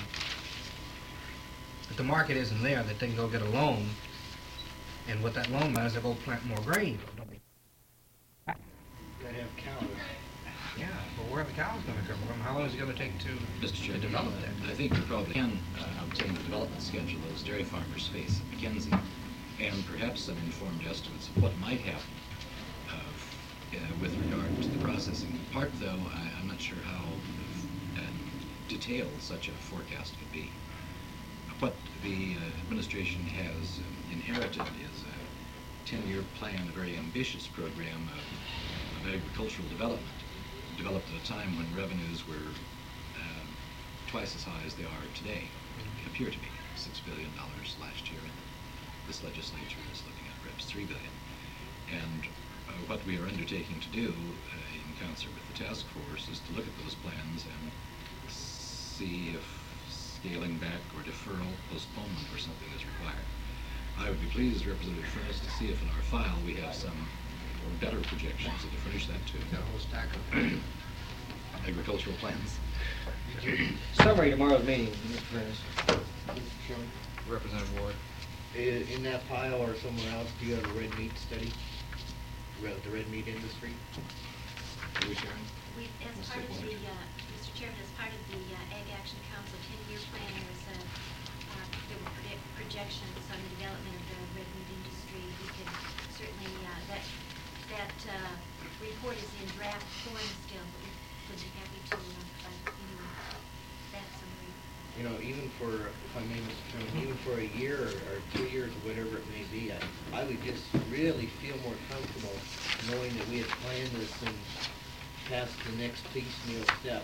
if the market isn't there, that they can go get a loan, and what that loan does, they go plant more grain. that have cows. Yeah, but where are the cows gonna come from? How long is it gonna take to, Mister to Chairman, develop that? I think we probably can uh, obtain the development schedule those dairy farmers face at Mackenzie, and perhaps some informed estimates of what might happen uh, uh, with regard to the processing part, though I, I'm not sure how uh, detailed such a forecast could be. What the uh, administration has um, inherited is a ten-year plan, a very ambitious program of, of agricultural development, developed at a time when revenues were uh, twice as high as they are today, appear to be, six billion dollars last year, and this legislature is looking at perhaps three billion dollars. And uh, what we are undertaking to do uh, in concert with the task force is to look at those plans and see if scaling back or deferral, postponement or something is required. I would be pleased, Representative Furnace, to see if in our file we have some better projections and to furnish that to Got a whole stack of agricultural plans. Summary tomorrow's meeting, Mister Furnace. Mister Chairman, Representative Ward. i- in that pile or somewhere else, do you have a red meat study? Re- The red meat industry? Are we sharing? We, as Let's part take of one. the, uh, Mister Chairman, as part of the uh, Ag Action Council ten-year plan, there was a, uh, there were predict- projections on the development of the red meat industry. We can certainly, uh, that, that uh, report is in draft form still, but we would be happy to uh, provide you with that summary. You know, even for, if I may, Mister Chairman, even for a year or, or two years or whatever it may be, I, I would just really feel more comfortable knowing that we had planned this and passed the next piecemeal step.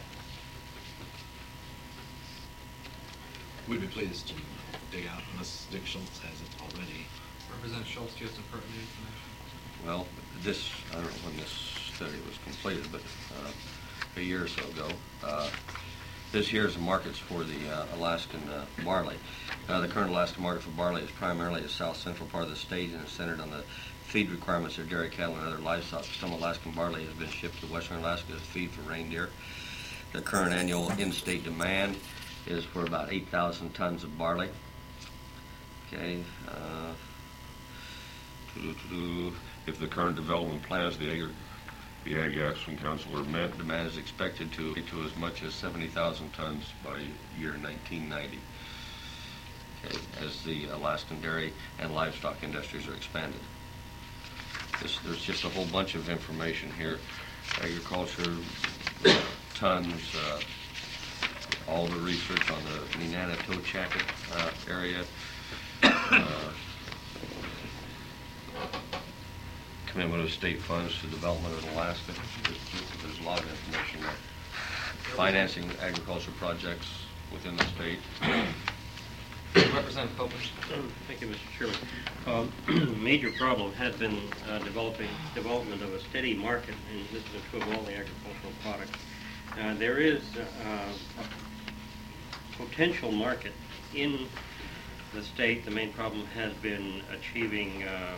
We'd be pleased to dig out, unless Dick Schultz has it already. Representative Schultz, do you have some pertinent information? Well, this, I don't know when this study was completed, but uh, a year or so ago. Uh, This here is the markets for the uh, Alaskan uh, barley. Uh, the current Alaskan market for barley is primarily the south-central part of the state and is centered on the feed requirements of dairy cattle and other livestock. Some Alaskan barley has been shipped to western Alaska as feed for reindeer. The current annual in-state demand is for about eight thousand tons of barley. Okay. Uh, If the current development plans, the Ag, the Ag Action Council are met, demand is expected to to as much as seventy thousand tons by year nineteen ninety. Okay, as the Alaskan dairy and livestock industries are expanded. This, there's just a whole bunch of information here. Agriculture, uh, tons, uh, all the research on the Nenana-Tochakit uh, area, uh, commitment of state funds to development of Alaska. There's, there's a lot of information there. Financing agriculture projects within the state. Representative Copeland. Thank you, Mister Chairman. Um, major problem has been uh, developing development of a steady market, and this is true of all the agricultural products. Uh, there is uh, a potential market in the state. The main problem has been achieving uh,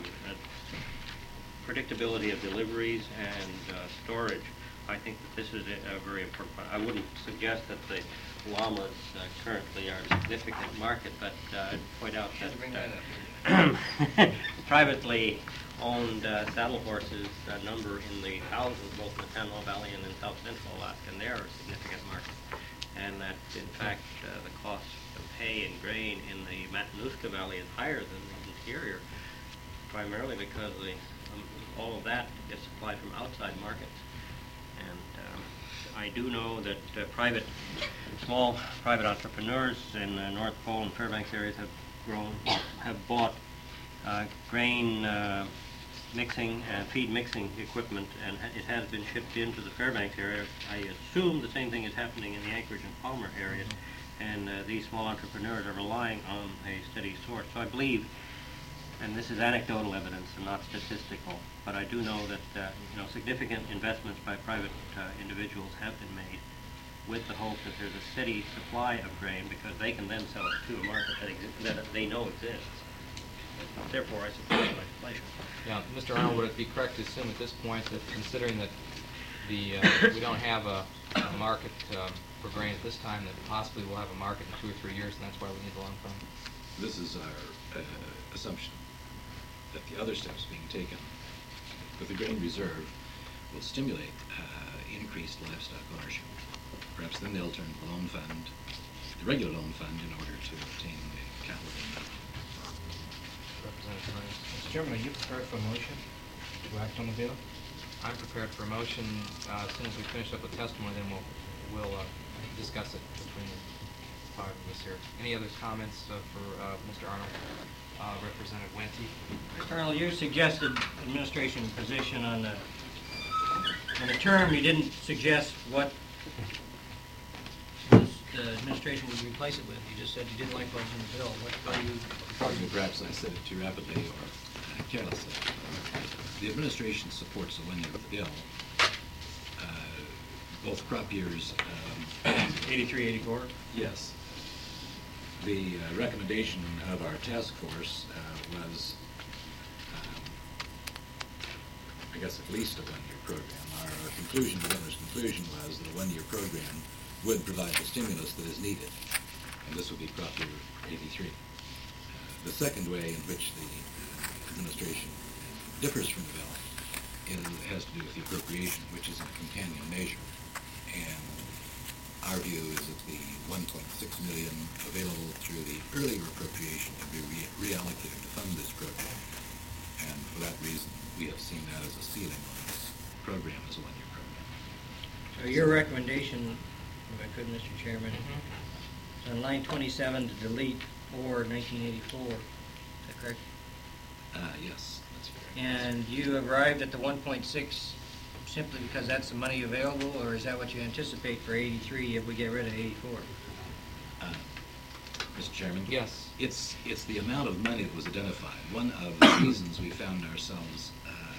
a predictability of deliveries and uh, storage. I think that this is a, a very important part. I wouldn't suggest that the llamas uh, currently are a significant market, but uh, I'd point out that uh, privately owned uh, saddle horses uh, number in the thousands, both in the Tanana Valley and in south central Alaska, and they are a significant market. And that, in fact, uh, the cost of hay and grain in the Matanuska Valley is higher than the interior, primarily because the, um, all of that is supplied from outside markets. And um, I do know that uh, private, small private entrepreneurs in the North Pole and Fairbanks areas have grown, have bought uh, grain uh, mixing and feed mixing equipment, and ha- it has been shipped into the Fairbanks area. I assume the same thing is happening in the Anchorage and Palmer areas, and uh, these small entrepreneurs are relying on a steady source. So I believe, and this is anecdotal evidence and not statistical, but I do know that uh, you know, significant investments by private uh, individuals have been made with the hope that there's a steady supply of grain, because they can then sell it to a market that, exi- that they know exists. Therefore, I support legislation. Yeah, Mister Arnold, would it be correct to assume at this point that, considering that the uh, we don't have a, a market um, for grain at this time, that possibly we'll have a market in two or three years, and that's why we need the loan fund? This is our uh, assumption, that the other steps being taken with the grain reserve will stimulate uh, increased livestock ownership. Perhaps then they'll turn to the loan fund, the regular loan fund, in order to obtain the capital they need. Representative Reyes. Mister Chairman, are you prepared for a motion to act on the bill? I'm prepared for a motion. Uh, as soon as we finish up with testimony, then we'll, we'll uh, discuss it between the five of us here. Any other comments uh, for uh, Mister Arnold? Uh, Representative Wente? Mister Arnold, you suggested administration position on the, on the term. You didn't suggest what this, the administration would replace it with. You just said you didn't like what was in the bill. What are you Probably perhaps I said it too rapidly or uh, carelessly. The administration supports the one-year bill. Uh, both crop years. Um, eighty-three, eighty-four? Yes. The uh, recommendation of our task force uh, was, um, I guess, at least a one-year program. Our, our conclusion, the governor's conclusion, was that a one-year program would provide the stimulus that is needed, and this would be crop year eighty-three. Uh, the second way in which the uh, administration differs from the bill is, has to do with the appropriation, which is a companion measure, and our view is that the one point six million dollars available through the earlier appropriation can be re reallocated to fund this program. And for that reason, we have seen that as a ceiling on this program as a one-year program. So your recommendation, if I could, Mister Chairman, Mm-hmm. is on line twenty-seven to delete or nineteen eighty-four. Is that correct? Uh, yes, that's correct. And you arrived at the one point six simply because that's the money available, or is that what you anticipate for eighty-three if we get rid of eighty-four? Uh, Mister Chairman? Yes. It's, it's the amount of money that was identified. One of the reasons we found ourselves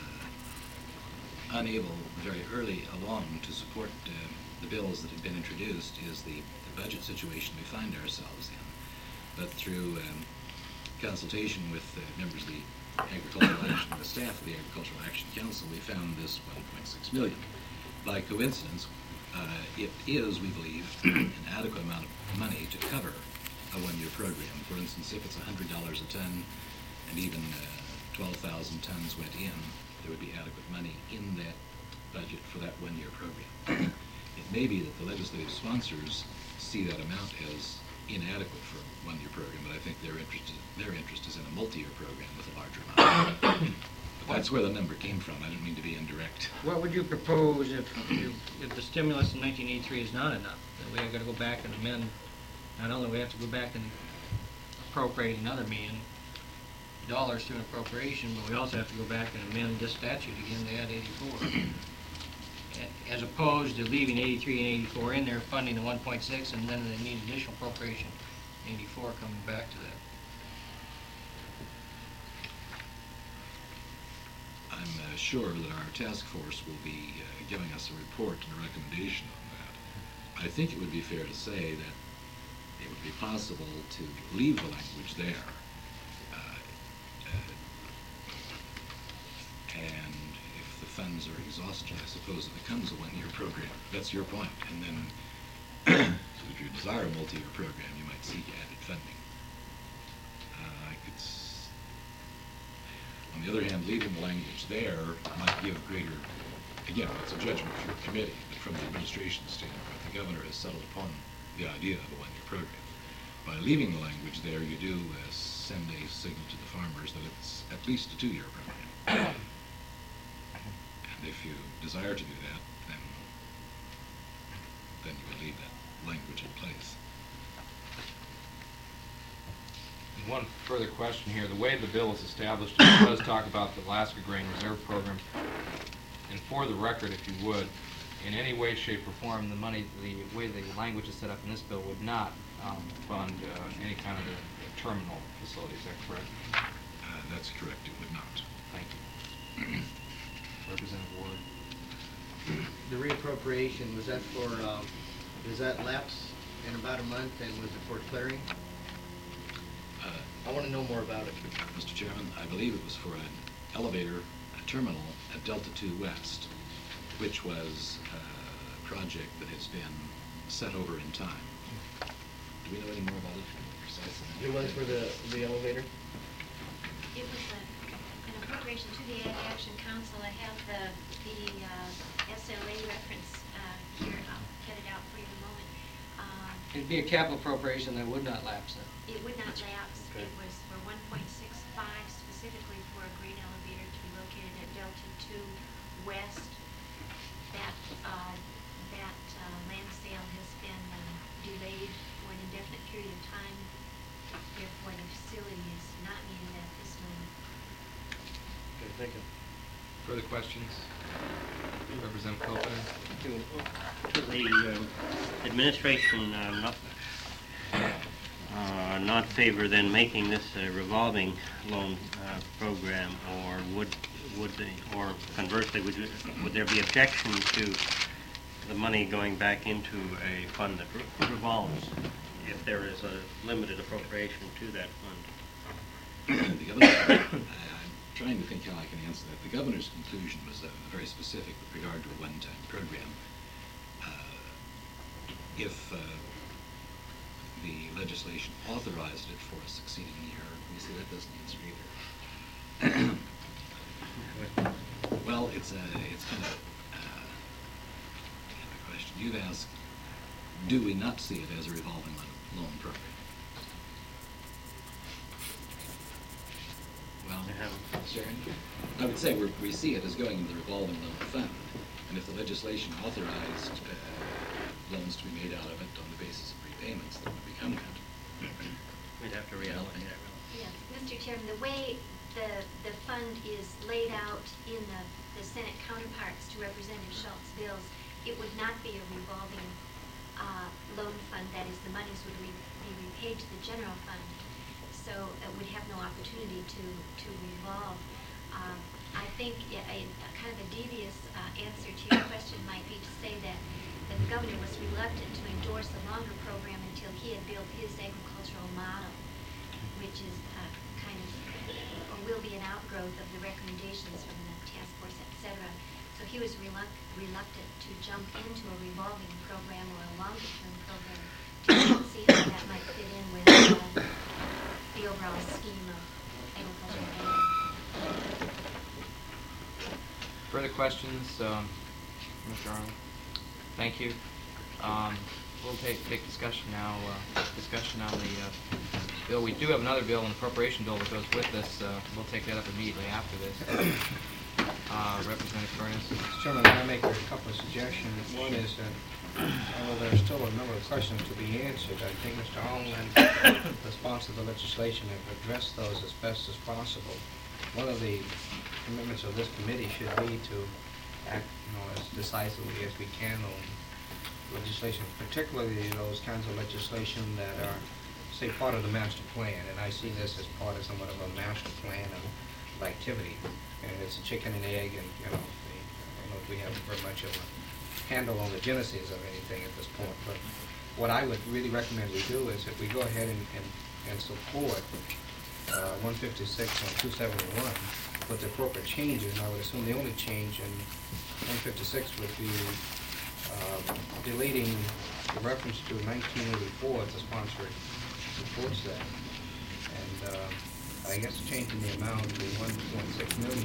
uh, unable very early along to support uh, the bills that had been introduced is the, the budget situation we find ourselves in. But through um, consultation with uh, members of the Agricultural Action, the staff of the Agricultural Action Council, we found this one point six million dollars. By coincidence, uh, it is, we believe, an adequate amount of money to cover a one-year program. For instance, if it's one hundred dollars a ton and even uh, twelve thousand tons went in, there would be adequate money in that budget for that one-year program. It may be that the legislative sponsors see that amount as inadequate for a one-year program, but I think their interest, their interest is in a multi-year program with a larger amount. But that's where the number came from. I didn't mean to be indirect. What would you propose if, you, if the stimulus in nineteen eighty-three is not enough? That we have got to go back and amend, not only we have to go back and appropriate another million dollars to an appropriation, but we also have to go back and amend this statute again to add eighty-four. As opposed to leaving eighty-three and eighty-four in there, funding the one point six, and then they need additional appropriation, eighty-four coming back to that. I'm uh, sure that our task force will be uh, giving us a report and a recommendation on that. I think it would be fair to say that it would be possible to leave the language there uh, uh, and if the funds are exhausted, I suppose it becomes a one-year program. That's your point. And then if you desire a multi-year program, you might seek added funding. Uh, I could s On the other hand, leaving the language there might give greater, again, it's a judgment for your committee, but from the administration standpoint, the governor has settled upon the idea of a one-year program. By leaving the language there, you do uh, send a signal to the farmers that it's at least a two-year program. And if you desire to do that, then, then you would leave that language in place. One further question here. The way the bill is established, it does talk about the Alaska Grain Reserve Program. And for the record, if you would, in any way, shape, or form, the money, the way the language is set up in this bill would not um, fund uh, any kind of a terminal facility. Is that correct? Uh, that's correct. It would not. Thank you. Representative Ward. The reappropriation, was that for, um, does that lapse in about a month, and was it for clearing? Uh, I want to know more about it. Mister Chairman, I believe it was for an elevator, a terminal at Delta two West, which was uh, a project that has been set over in time. Do we know any more about it precisely? It was for the, the elevator? It was a, an appropriation to the Ag Action Council. I have the, the uh, S L A reference uh, here. I'll get it out for you in a moment. Uh, It'd be a capital appropriation that would not lapse then. It would not lapse. Okay. It was for one point six five specifically for a grain elevator to be located at Delta two West. That, uh, that uh, land sale has been uh, delayed for an indefinite period of time. Therefore, the facility is not needed at this moment. Okay, thank you. Further questions? Representative Copeland? To to the um, administration, uh, not, uh, not favor then making this a revolving loan uh, program, or would would they, or conversely, would you, would there be objection to the money going back into a fund that re- revolves if there is a limited appropriation to that fund? The governor, I'm trying to think how I can answer that. The governor's conclusion was uh, very specific with regard to a one-time program. Uh, if uh, the legislation authorized it for a succeeding year, you see that doesn't answer either. Well, it's a, it's kind of uh, a question. You've asked, do we not see it as a revolving loan, loan program? Well, Sharon, I would say we're, we see it as going into the revolving loan fund, and if the legislation authorized uh, loans to be made out of it on the basis of prepayments, then it would become that. We'd have to reallocate it. Yes, Mister Chairman, the way the, the fund is laid out in the, the Senate counterparts to Representative Schultz's bills, it would not be a revolving uh, loan fund. That is, the monies would re be repaid to the general fund. So it would have no opportunity to, to revolve. Um, I think a, a, a kind of a devious uh, answer to your question might be to say that, that the governor was reluctant to endorse a longer program until he had built his agricultural model, which is uh, kind of, or will be an outgrowth of the recommendations from the task force, et cetera. So he was reluct reluctant to jump into a revolving program or a longer-term program to see how that might fit in with uh, the overall scheme of agricultural aid. Further questions, um, Mister Arnold? Thank you. Um, we'll take, take discussion now, uh, discussion on the, uh, bill. We do have another bill, an appropriation bill that goes with this. Uh, we'll take that up immediately after this. Uh, Representative Furness? Mister Chairman, may I make a couple of suggestions? One is that, although there's still a number of questions to be answered, I think Mister Allen and the sponsor of the legislation have addressed those as best as possible. One of the commitments of this committee should be to act, you know, as decisively as we can on legislation, particularly those kinds of legislation that are, say, part of the master plan. And I see this as part of somewhat of a master plan of, of activity. And it's a chicken and egg, and, you know, the, I don't know if we have very much of a handle on the genesis of anything at this point. But what I would really recommend we do is that we go ahead and, and, and support uh, one fifty-six on two seventy-one with the appropriate changes. And I would assume the only change in one fifty-six would be uh, deleting the reference to nineteen eighty-four as the sponsor supports that. And uh, I guess changing the amount to one point six million.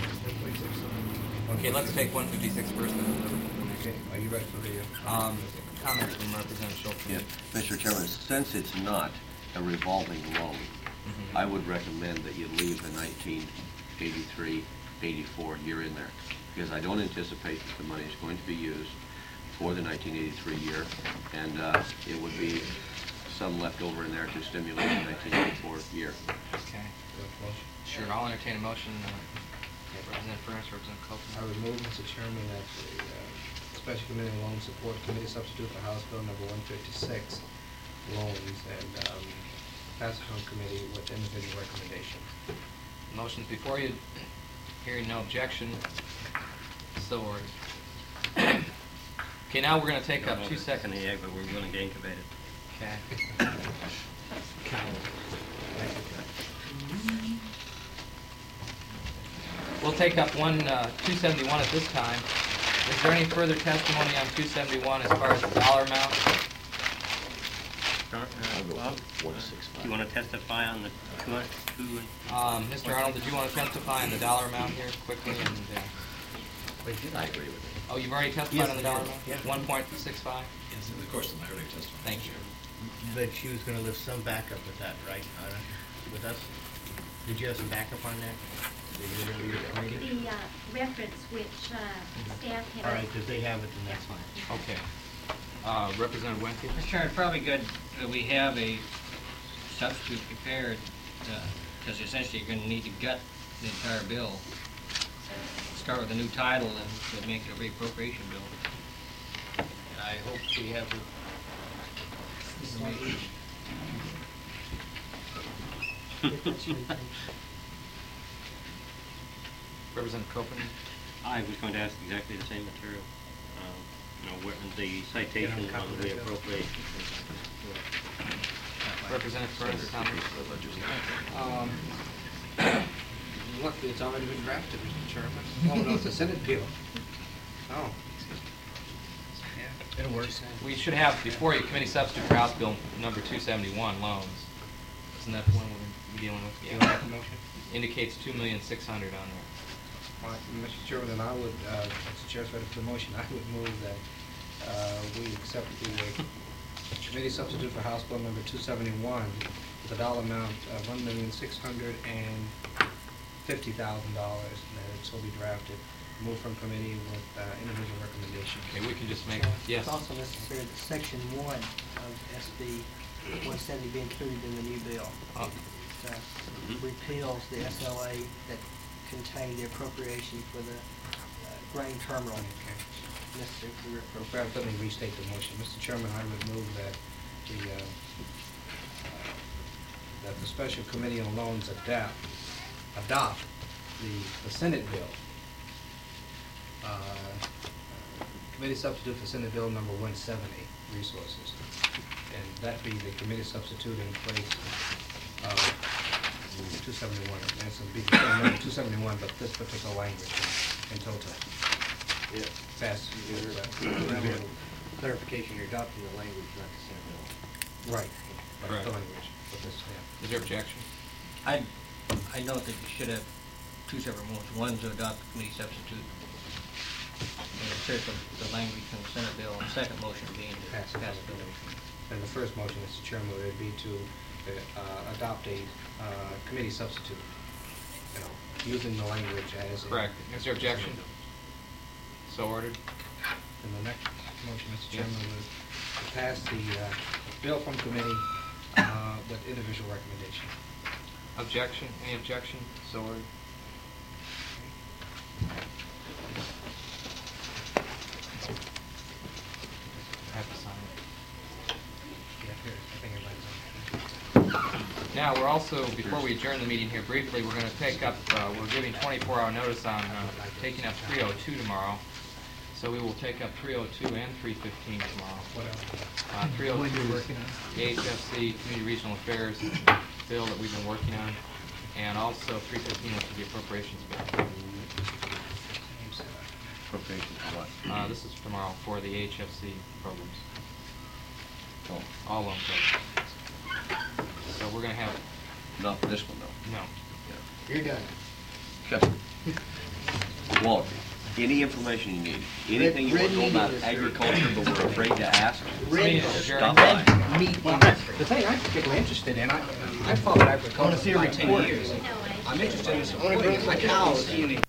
Okay, let's take one fifty-six first. Okay, are you ready for the um, comments from Representative Schultz? Yeah, Mister Chairman, since it's not a revolving loan, Mm-hmm. I would recommend that you leave the nineteen eighty-three eighty-four year in there, because I don't anticipate that the money is going to be used for the nineteen eighty-three year, and uh, it would be some left over in there to stimulate the nineteen eighty-four year. Okay. Sure, I'll entertain a motion. Uh, Representative Furness, Representative Copeland. I would move, Mister Chairman, that the uh, Special Committee on Loan Support Committee substitute for House Bill number one fifty-six loans and um, pass it on committee with individual recommendations. Motion's before you. Hearing no objection, so ordered. Okay, now we're going to take up two seconds. The egg, but we're willing to incubate it. Okay. We'll take up one uh, two seventy-one at this time. Is there any further testimony on two seventy-one as far as the dollar amount? Uh, I'll go Bob? for one six Do you five. want to testify on the two, hun- two and Um, Mister Arnold, did you want to testify on the dollar amount here quickly and, uh, I agree with it. oh, you've already testified on the dollar amount? One point six five? Yes, of course, in my earlier testimony. Thank you. But she was gonna lift some backup with that, right, Anna, with us? Did you have some backup on that? Did you know your meeting? The uh, reference which uh, staff had. All right, if they have it, then that's fine. Okay. Uh, Representative Wenke? Mister Chairman, probably good that we have a substitute prepared, because essentially you're gonna need to gut the entire bill. Start with a new title and to make it a reappropriation bill. And I hope we have the information. Representative Copeland? I was going to ask exactly the same material. Um, You know, where the citation on the appropriation. Representative Furnace, comments? Um, Look, it's already been drafted, Mister Chairman. Oh, no, it's a Senate bill. Oh. It'll work. We should have before you committee substitute for House Bill number two seventy-one, loans. Isn't that the one we're dealing with? Do you want to make a motion? Indicates two million six hundred on there. Well, Mister Chairman, then I would, uh, Mister Chair's ready for the motion, I would move that uh, we accept the uh, committee substitute for House Bill number two seventy-one with a dollar amount of one million six hundred fifty thousand dollars, and that it shall be drafted, moved from committee with uh, individual recommendation. Okay, we can just make, Uh, yes. It's also necessary that section one of S B one seventy be included in the new bill. Oh. It uh, repeals the S L A that contained the appropriation for the uh, grain terminal necessary for the Well, appropriation. perhaps let me restate the motion. Mister Chairman, I would move that the, uh, uh, that the Special Committee on Loans adapt, adopt the, the Senate bill, uh, committee substitute for Senate Bill number one seventy, resources, and that be the committee substitute in place of two seventy-one, and it's be the same number, two seventy-one, but this particular language in total. Yeah. Pass. Clarification, you're adopting the language, not the Senate bill. Right. But Right. the language, but this, yeah. Is there objection? I, I note that you should have two separate motions. One to adopt the committee substitute, and insert the, the language from the Senate bill, and the second motion being to Pass pass it. the bill. And the first motion, Mister Chairman, would be to uh, adopt a uh, committee substitute, you know, using the language as. in- Correct. Is there objection? So ordered. And the next motion, Mister Yes. Chairman, was to pass the uh, bill from committee uh, with individual recommendation. Objection? Any objection? So ordered. I have to sign it. Yeah, here, I think everybody's on. Now, we're also, before we adjourn the meeting here briefly, we're going to take up, uh, we're giving twenty-four hour notice on uh, taking up three oh two tomorrow. So we will take up three oh two and three fifteen tomorrow. What else? Uh, three oh two is the H F C Community Regional Affairs bill that we've been working on, and also three fifteen, which is the appropriations bill. Appropriations for what? Uh, This is tomorrow for the H F C programs, Oh, all loan programs. So we're going to have, not this one, though. no. You're done. Okay. Walter, any information you need, anything you want to know about agriculture but we're afraid to ask, Meeting Red, is stop adjourned. by. meat. Well, the thing I'm particularly interested in, I, I followed agriculture Wanna see a for about ten report? years. No, I- I'm interested in I wanna bring supporting my the cows. community.